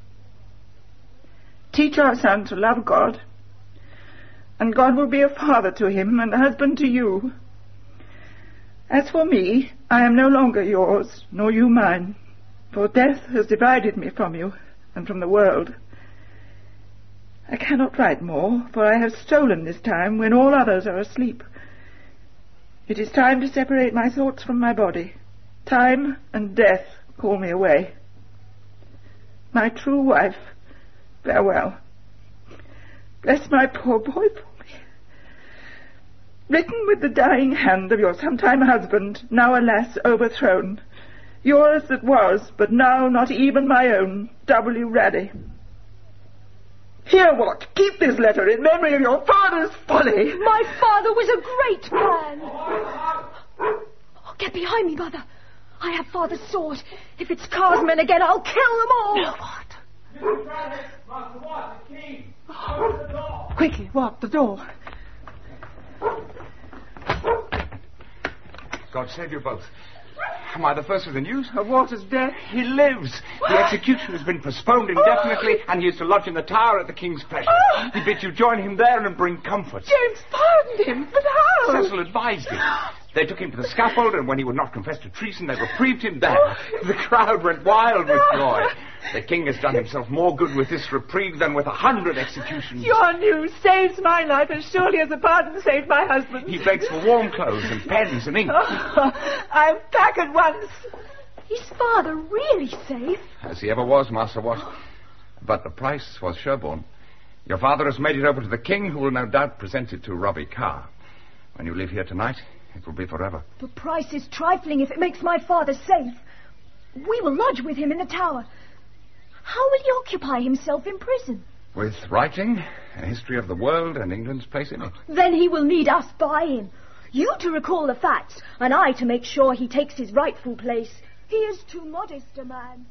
Teach our son to love God, and God will be a father to him and a husband to you. As for me, I am no longer yours, nor you mine, for death has divided me from you and from the world. I cannot write more, for I have stolen this time when all others are asleep. It is time to separate my thoughts from my body. Time and death call me away. My true wife, farewell. Bless my poor boy for me. Written with the dying hand of your sometime husband, now alas overthrown. Yours that was, but now not even my own, W. Raleigh. Here, Wat, keep this letter in memory of your father's folly. My father was a great man. Oh, get behind me, Mother. I have father's sword. If it's Car's men again, I'll kill them all. No, Wat. Master Wat, the king. Close the door. Quickly, Wat, the door. God save you both. Am I the first with the news? Of Walter's death? He lives. The execution has been postponed indefinitely, and he is to lodge in the tower at the king's pleasure. He bids you join him there and bring comfort. James pardoned him, but how? Cecil advised him. They took him to the scaffold, and when he would not confess to treason, they reprieved him there. The crowd went wild with joy. The king has done himself more good with this reprieve than with a hundred executions. Your news saves my life as surely as the pardon saved my husband. He begs for warm clothes and pens and ink. Oh, I'll pack at once. Is father really safe? As he ever was, Master Wat. But the price was Sherborne. Your father has made it over to the king, who will no doubt present it to Robbie Carr. When you leave here tonight, it will be forever. The price is trifling if it makes my father safe. We will lodge with him in the tower. How will he occupy himself in prison? With writing, a history of the world and England's place in it. Then he will need us by him. You to recall the facts, and I to make sure he takes his rightful place. He is too modest a man.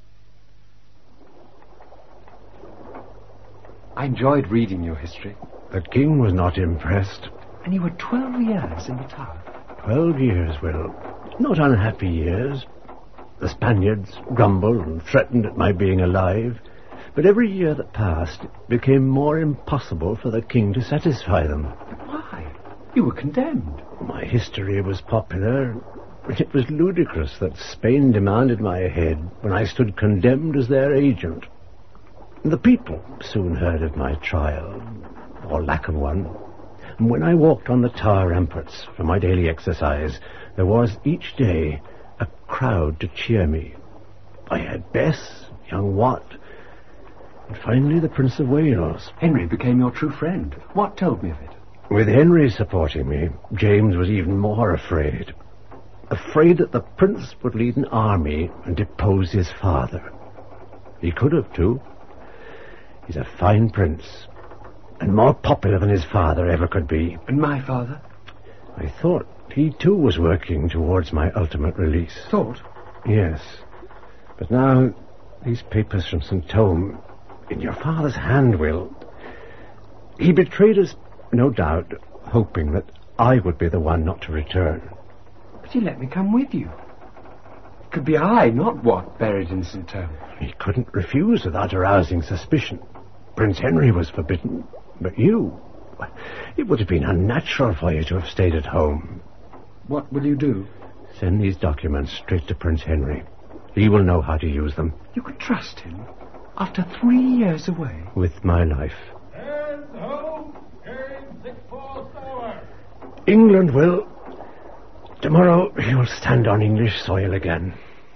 I enjoyed reading your history. The king was not impressed. And you were twelve years in the tower. Twelve years, Will. Not unhappy years. The Spaniards grumbled and threatened at my being alive, but every year that passed it became more impossible for the king to satisfy them. Why? You were condemned. My history was popular. It was ludicrous that Spain demanded my head when I stood condemned as their agent. The people soon heard of my trial, or lack of one, and when I walked on the tower ramparts for my daily exercise, there was each day a crowd to cheer me. I had Bess, young Wat, and finally the Prince of Wales. Henry became your true friend. Wat told me of it. With Henry supporting me, James was even more afraid. Afraid that the prince would lead an army and depose his father. He could have, too. He's a fine prince, and more popular than his father ever could be. And my father? I thought he, too, was working towards my ultimate release. Thought? Yes. But now, these papers from Saint Thome, in your father's hand, Will. He betrayed us, no doubt, hoping that I would be the one not to return. But you let me come with you. could be I, not Wat, buried in Saint Thome. He couldn't refuse without arousing suspicion. Prince Henry was forbidden, but you... It would have been unnatural for you to have stayed at home. What will you do? Send these documents straight to Prince Henry. He will know how to use them. You can trust him? After three years away? With my life. Hands home, carrying six four sour. England will... Tomorrow you'll stand on English soil again.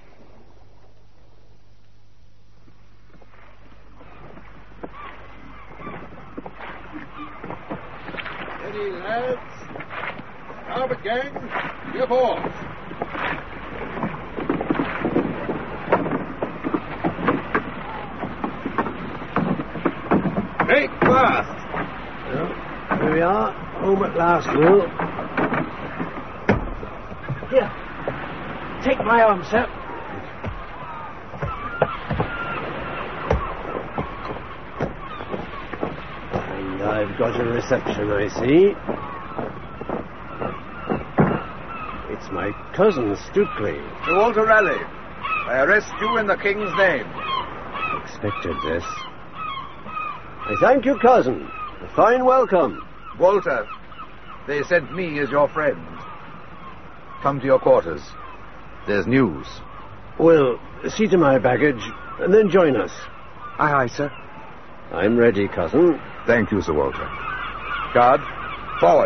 Ready, lads. Starboard gang, give oars. Make fast! Well, here we are, home at last, Will. Here, take my arm, sir. And I've got a reception, I see. It's my cousin, Stukely. Sir Walter Raleigh, I arrest you in the King's name. Expected this. I thank you, cousin. A fine welcome. Walter, they sent me as your friend. Come to your quarters. There's news. Well, see to my baggage, and then join us. Aye, aye, sir. I'm ready, cousin. Thank you, Sir Walter. Guard, forward.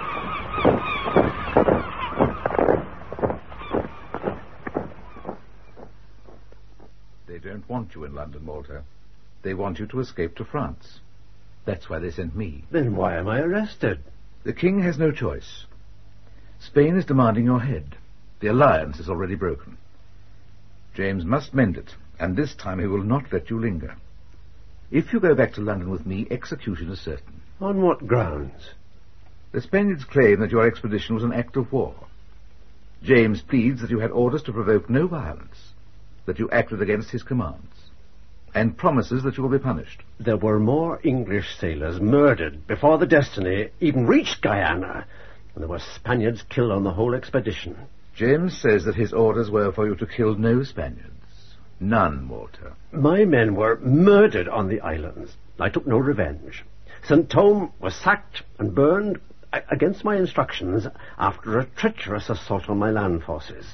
They don't want you in London, Walter. They want you to escape to France. That's why they sent me. Then why am I arrested? The King has no choice. Spain is demanding your head. The alliance is already broken. James must mend it, and this time he will not let you linger. If you go back to London with me, execution is certain. On what grounds? The Spaniards claim that your expedition was an act of war. James pleads that you had orders to provoke no violence, that you acted against his commands, and promises that you will be punished. There were more English sailors murdered before the Destiny even reached Guyana, and there were Spaniards killed on the whole expedition. James says that his orders were for you to kill no Spaniards. None, Walter. My men were murdered on the islands. I took no revenge. Saint Thome was sacked and burned against my instructions after a treacherous assault on my land forces.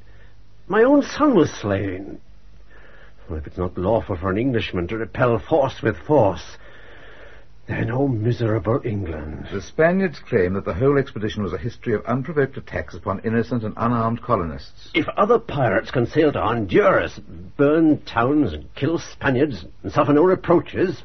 My own son was slain. Well, if it's not lawful for an Englishman to repel force with force, then, oh, miserable England. The Spaniards claim that the whole expedition was a history of unprovoked attacks upon innocent and unarmed colonists. If other pirates can sail to Honduras, burn towns and kill Spaniards and suffer no reproaches,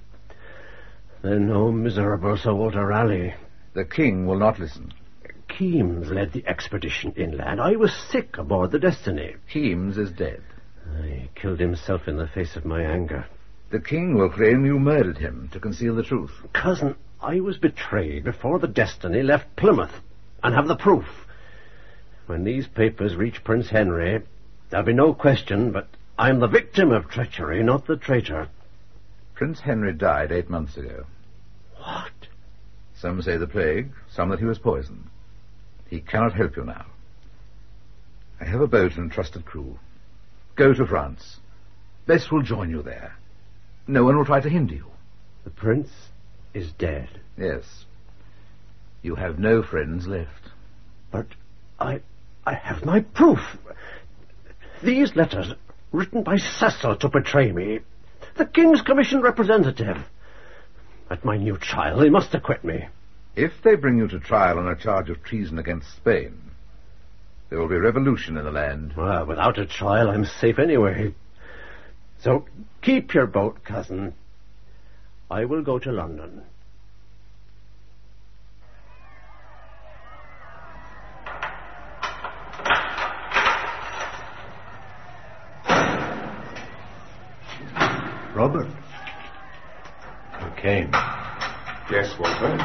then, oh, miserable Sir Walter Raleigh. The King will not listen. Keames led the expedition inland. I was sick aboard the Destiny. Keames is dead. He killed himself in the face of my anger. The King will claim you murdered him to conceal the truth. Cousin, I was betrayed before the Destiny left Plymouth, and have the proof. When these papers reach Prince Henry, there'll be no question, but I'm the victim of treachery, not the traitor. Prince Henry died eight months ago. What? Some say the plague, some that he was poisoned. He cannot help you now. I have a boat and trusted crew. Go to France. Bess will join you there. No one will try to hinder you. The prince is dead. Yes. You have no friends left. But I... I have my proof. These letters, written by Cecil to betray me. The King's commissioned representative. At my new trial, they must acquit me. If they bring you to trial on a charge of treason against Spain, there will be revolution in the land. Well, without a trial, I'm safe anyway. So, keep your boat, cousin. I will go to London. Robert. You came. Yes, Walter.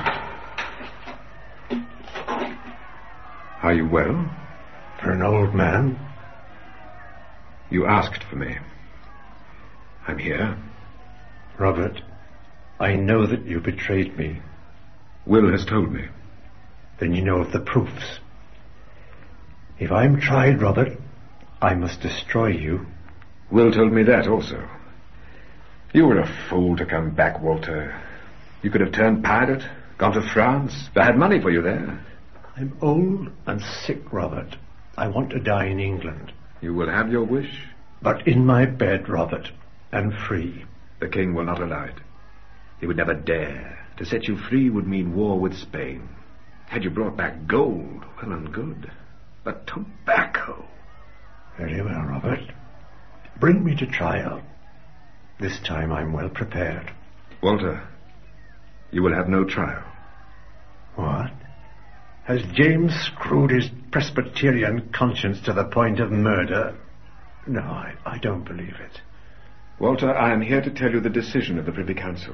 Are you well? For an old man. You asked for me. I'm here. Robert, I know that you betrayed me. Will has told me. Then you know of the proofs. If I'm tried, Robert, I must destroy you. Will told me that also. You were a fool to come back, Walter. You could have turned pirate, gone to France. I had money for you there. I'm old and sick, Robert. I want to die in England. You will have your wish. But in my bed, Robert, and free. The king will not allow it. He would never dare. To set you free would mean war with Spain. Had you brought back gold, well and good. But tobacco... Very well, Robert. Bring me to trial. This time I'm well prepared. Walter, you will have no trial. What? Has James screwed his Presbyterian conscience to the point of murder? No, I, I don't believe it. Walter, I am here to tell you the decision of the Privy Council.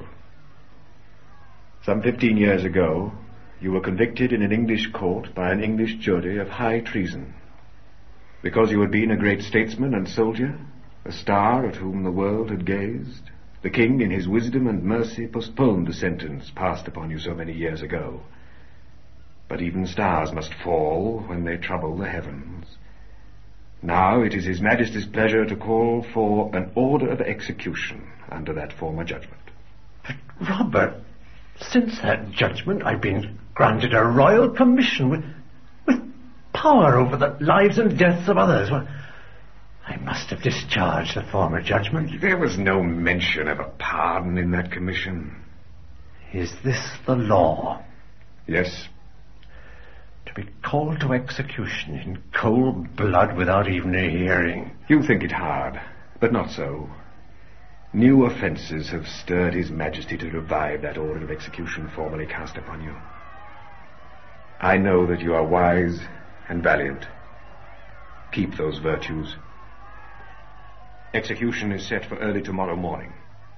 Some fifteen years ago, you were convicted in an English court by an English jury of high treason. Because you had been a great statesman and soldier, a star at whom the world had gazed, the king, in his wisdom and mercy, postponed the sentence passed upon you so many years ago. But even stars must fall when they trouble the heavens. Now it is His Majesty's pleasure to call for an order of execution under that former judgment. But, Robert, since that judgment I've been granted a royal commission with, with power over the lives and deaths of others. Well, I must have discharged the former judgment. There was no mention of a pardon in that commission. Is this the law? Yes. To be called to execution in cold blood without even a hearing. You think it hard, but not so. New offences have stirred His Majesty to revive that order of execution formerly cast upon you. I know that you are wise and valiant. Keep those virtues. Execution is set for early tomorrow morning.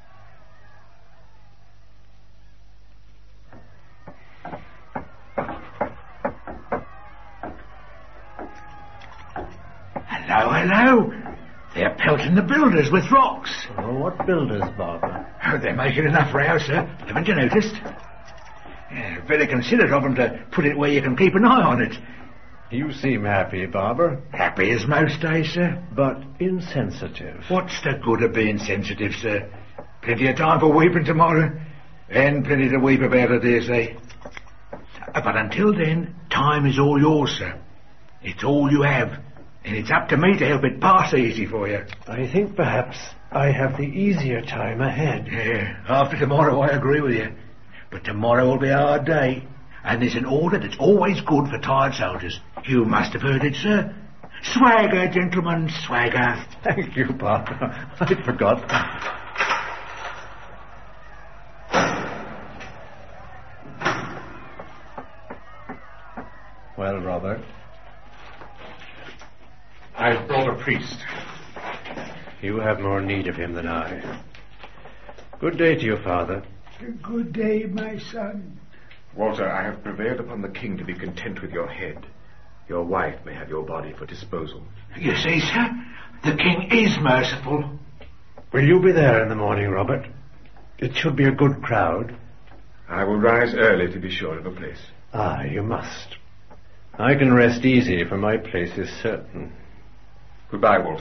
Hello, hello. They're pelting the builders with rocks. Oh, what builders, Barbara? Oh, they're making enough row, sir. Haven't you noticed? Yeah, very considerate of them to put it where you can keep an eye on it. You seem happy, Barber. Happy as most days, sir. But insensitive. What's the good of being sensitive, sir? Plenty of time for weeping tomorrow, and plenty to weep about, I dare say. But until then, time is all yours, sir. It's all you have, and it's up to me to help it pass easy for you. I think perhaps I have the easier time ahead. Yeah, after tomorrow I agree with you. But tomorrow will be a hard day. And there's an order that's always good for tired soldiers. You must have heard it, sir. Swagger, gentlemen, swagger. Thank you, Papa. I forgot. Well, Robert? I've brought a priest. You have more need of him than I. Good day to you, Father. Good day, my son. Walter, I have prevailed upon the king to be content with your head. Your wife may have your body for disposal. You see, sir, the king is merciful. Will you be there in the morning, Robert? It should be a good crowd. I will rise early to be sure of a place. Ah, you must. I can rest easy, for my place is certain. Goodbye, Walter.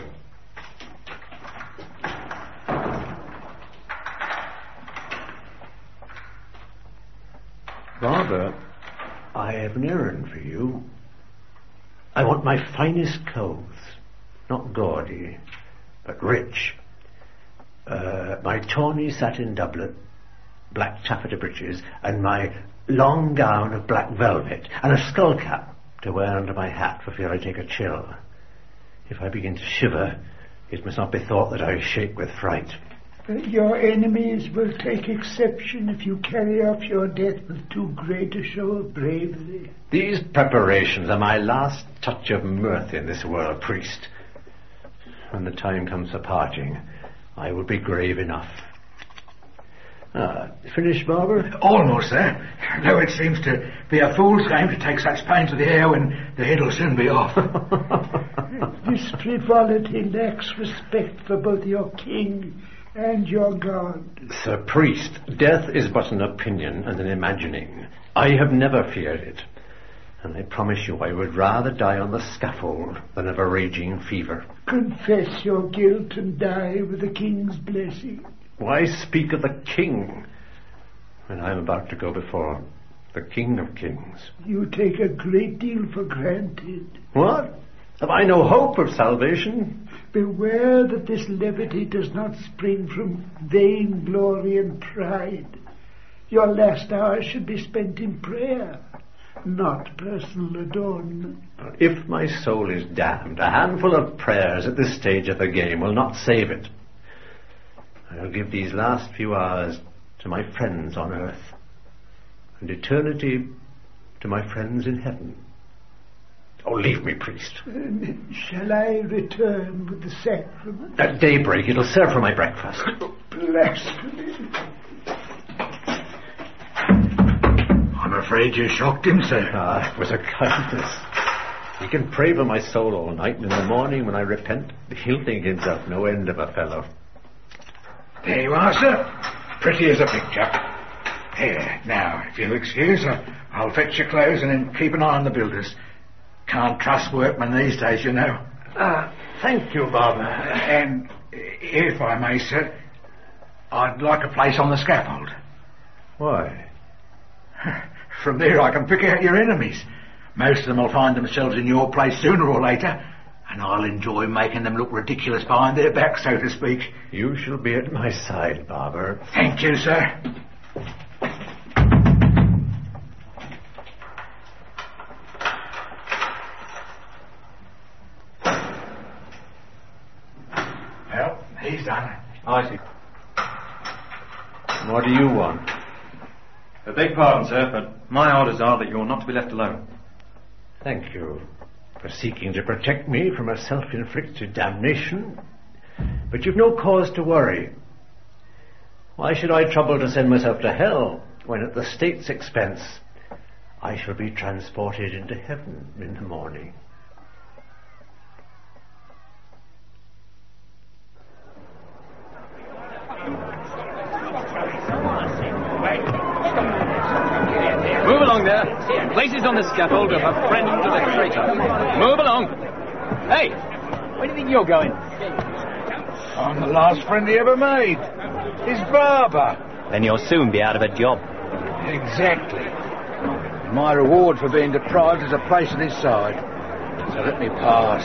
Barbara, I have an errand for you. I want my finest clothes, not gaudy, but rich. Uh, my tawny satin doublet, black taffeta breeches, and my long gown of black velvet, and a skull cap to wear under my hat for fear I take a chill. If I begin to shiver, it must not be thought that I shake with fright. Your enemies will take exception if you carry off your death with too great a show of bravery. These preparations are my last touch of mirth in this world, priest. When the time comes for parting, I will be grave enough. Ah, finished, Barber? Almost, sir. Though it seems to be a fool's game to take such pains with the hair when the head will soon be off. This frivolity lacks respect for both your king and your God. Sir Priest, death is but an opinion and an imagining. I have never feared it. And I promise you I would rather die on the scaffold than of a raging fever. Confess your guilt and die with the king's blessing. Why speak of the king when I am about to go before the King of Kings? You take a great deal for granted. What? Have I no hope of salvation? Beware that this levity does not spring from vain glory and pride. Your last hours should be spent in prayer, not personal adornment. If my soul is damned, a handful of prayers at this stage of the game will not save it. I'll give these last few hours to my friends on earth, and eternity to my friends in heaven. Oh, leave me, priest. Uh, shall I return with the sacrament? At daybreak, it'll serve for my breakfast. Blasphemy. I'm afraid you shocked him, sir. Ah, it was a kindness. He can pray for my soul all night, and in the morning when I repent, he'll think himself no end of a fellow. There you are, sir. Pretty as a picture. Here, now, if you'll excuse, uh, I'll fetch your clothes and then keep an eye on the builders. Can't trust workmen these days, you know. Ah, thank you, Bob. And, if I may, sir, I'd like a place on the scaffold. Why? From there I can pick out your enemies. Most of them will find themselves in your place sooner or later, and I'll enjoy making them look ridiculous behind their back, so to speak. You shall be at my side, Barber. Thank you, sir. Well, he's done. I see. What do you want? I beg pardon, sir, but my orders are that you're not to be left alone. Thank you for seeking to protect me from a self-inflicted damnation. But you've no cause to worry. Why should I trouble to send myself to hell when at the state's expense I shall be transported into heaven in the morning? Move along there. Places on the scaffold of a friend to the traitor. Move along. Hey, where do you think you're going? I'm the last friend he ever made. His barber. Then you'll soon be out of a job. Exactly. My reward for being deprived is a place at his side. So let me pass.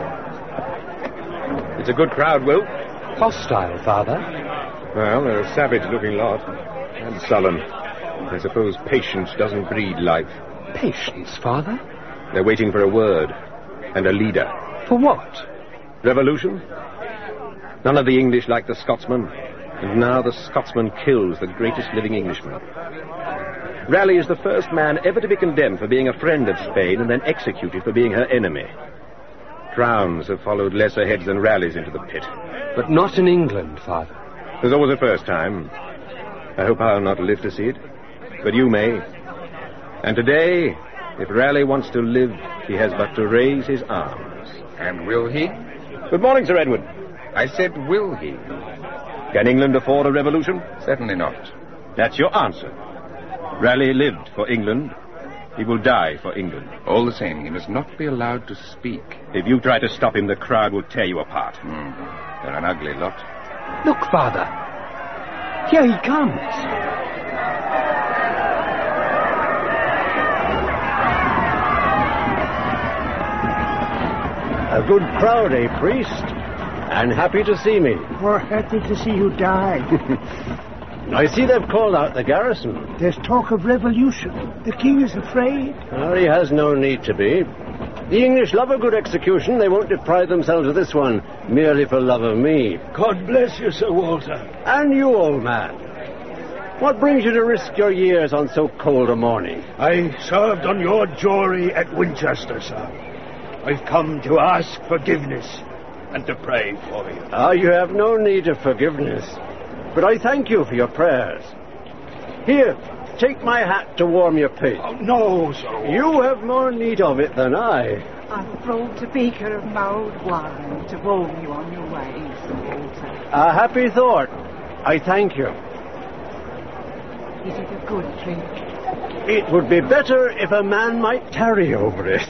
It's a good crowd, Will. Hostile, Father? Well, they're a savage-looking lot. And sullen. I suppose patience doesn't breed life. Patience, Father? They're waiting for a word. And a leader. For what? Revolution? None of the English like the Scotsman. And now the Scotsman kills the greatest living Englishman. Raleigh is the first man ever to be condemned for being a friend of Spain and then executed for being her enemy. Crowns have followed lesser heads than Raleigh's into the pit. But not in England, Father. There's always a first time. I hope I'll not live to see it. But you may. And today, if Raleigh wants to live, he has but to raise his arms. And will he? Good morning, Sir Edward. I said, will he? Can England afford a revolution? Certainly not. That's your answer. Raleigh lived for England. He will die for England. All the same, he must not be allowed to speak. If you try to stop him, the crowd will tear you apart. Hmm. They're an ugly lot. Look, Father. Here he comes. A good crowd, eh, priest? And happy to see me. We're happy to see you die. I see they've called out the garrison. There's talk of revolution. The king is afraid. Oh, he has no need to be. The English love a good execution. They won't deprive themselves of this one merely for love of me. God bless you, Sir Walter. And you, old man. What brings you to risk your years on so cold a morning? I served on your jury at Winchester, sir. I've come to ask forgiveness and to pray for you. Ah, you have no need of forgiveness. But I thank you for your prayers. Here, take my hat to warm your pate. Oh, no, sir. You have more need of it than I. I've brought a beaker of mulled wine to warm you on your way, Sir Walter. A happy thought. I thank you. Is it a good drink? It would be better if a man might tarry over it.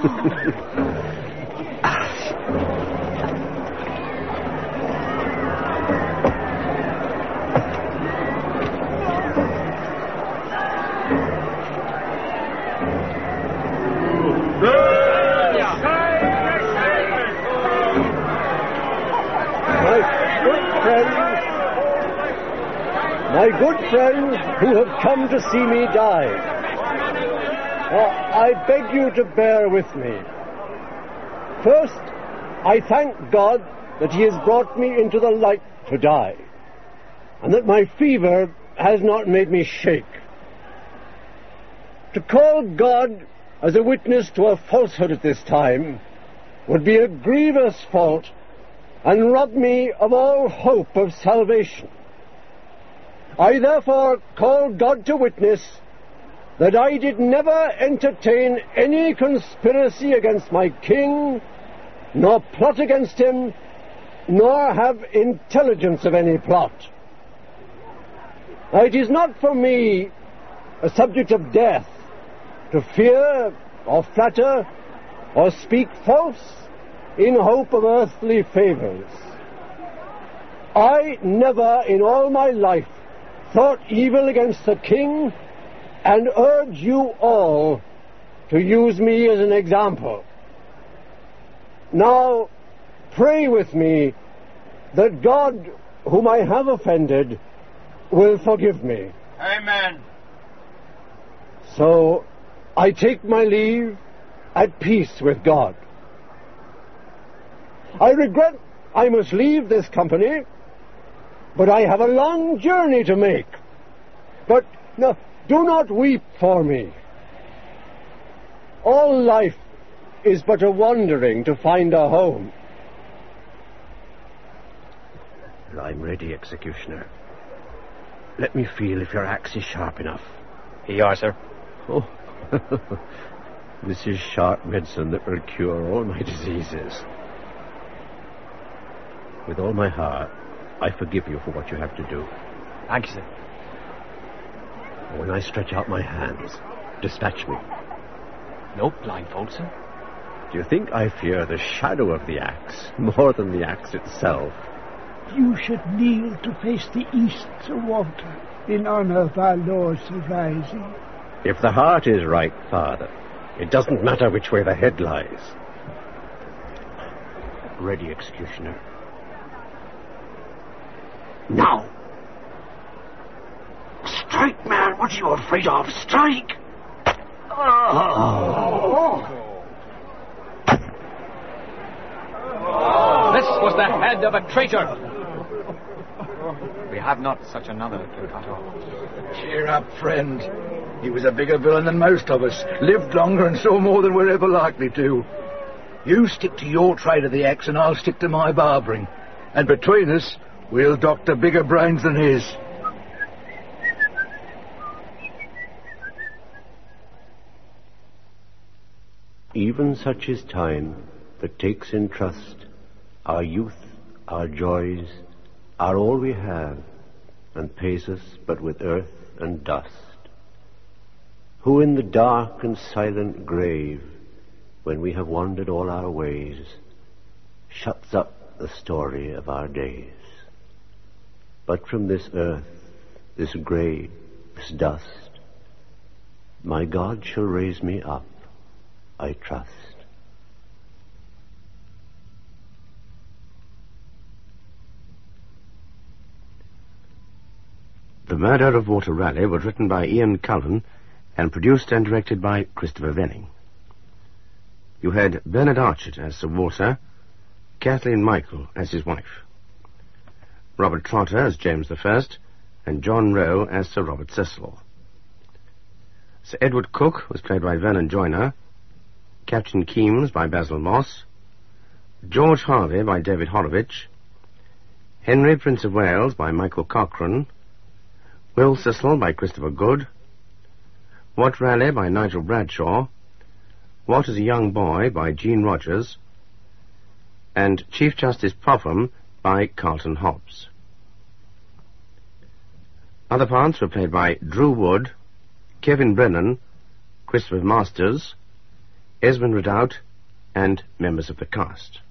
My good friends who have come to see me die, uh, I beg you to bear with me. First, I thank God that he has brought me into the light to die, and that my fever has not made me shake. To call God as a witness to a falsehood at this time would be a grievous fault and rob me of all hope of salvation. I therefore call God to witness that I did never entertain any conspiracy against my king, nor plot against him, nor have intelligence of any plot. It is not for me a subject of death to fear or flatter or speak false in hope of earthly favors. I never in all my life thought evil against the king, and urge you all to use me as an example. Now, pray with me that God, whom I have offended, will forgive me. Amen. So, I take my leave at peace with God. I regret I must leave this company, but I have a long journey to make. But no, do not weep for me. All life is but a wandering to find a home. I'm ready, executioner. Let me feel if your axe is sharp enough. Here you are, sir. Oh, this is sharp medicine that will cure all my diseases. With all my heart, I forgive you for what you have to do. Thank you, sir. When I stretch out my hands, dispatch me. No blindfold, sir. Do you think I fear the shadow of the axe more than the axe itself? You should kneel to face the east, Sir Walter, in honor of our Lord's rising. If the heart is right, Father, it doesn't matter which way the head lies. Ready, executioner. Now! Strike, man! What are you afraid of? Strike! Oh. This was the head of a traitor. We have not such another to cut off. Cheer up, friend. He was a bigger villain than most of us, lived longer and saw more than we're ever likely to. You stick to your trade of the axe and I'll stick to my barbering. And between us, we'll doctor bigger brains than his. Even such is time that takes in trust our youth, our joys, are all we have, and pays us but with earth and dust. Who in the dark and silent grave, when we have wandered all our ways, shuts up the story of our days. But from this earth, this grave, this dust, my God shall raise me up, I trust. The Murder of Walter Raleigh was written by Ian Cullen and produced and directed by Christopher Venning. You had Bernard Archett as Sir Walter, Kathleen Michael as his wife, Robert Trotter as James the First, and John Rowe as Sir Robert Cecil. Sir Edward Cook was played by Vernon Joyner, Captain Keames by Basil Moss, George Harvey by David Horowitz, Henry, Prince of Wales by Michael Cochrane, Will Cecil by Christopher Good, Wat Raleigh by Nigel Bradshaw, Wat as a Young Boy by Jean Rogers, and Chief Justice Popham by Carlton Hobbs. Other parts were played by Drew Wood, Kevin Brennan, Christopher Masters, Esmond Ridout, and members of the cast.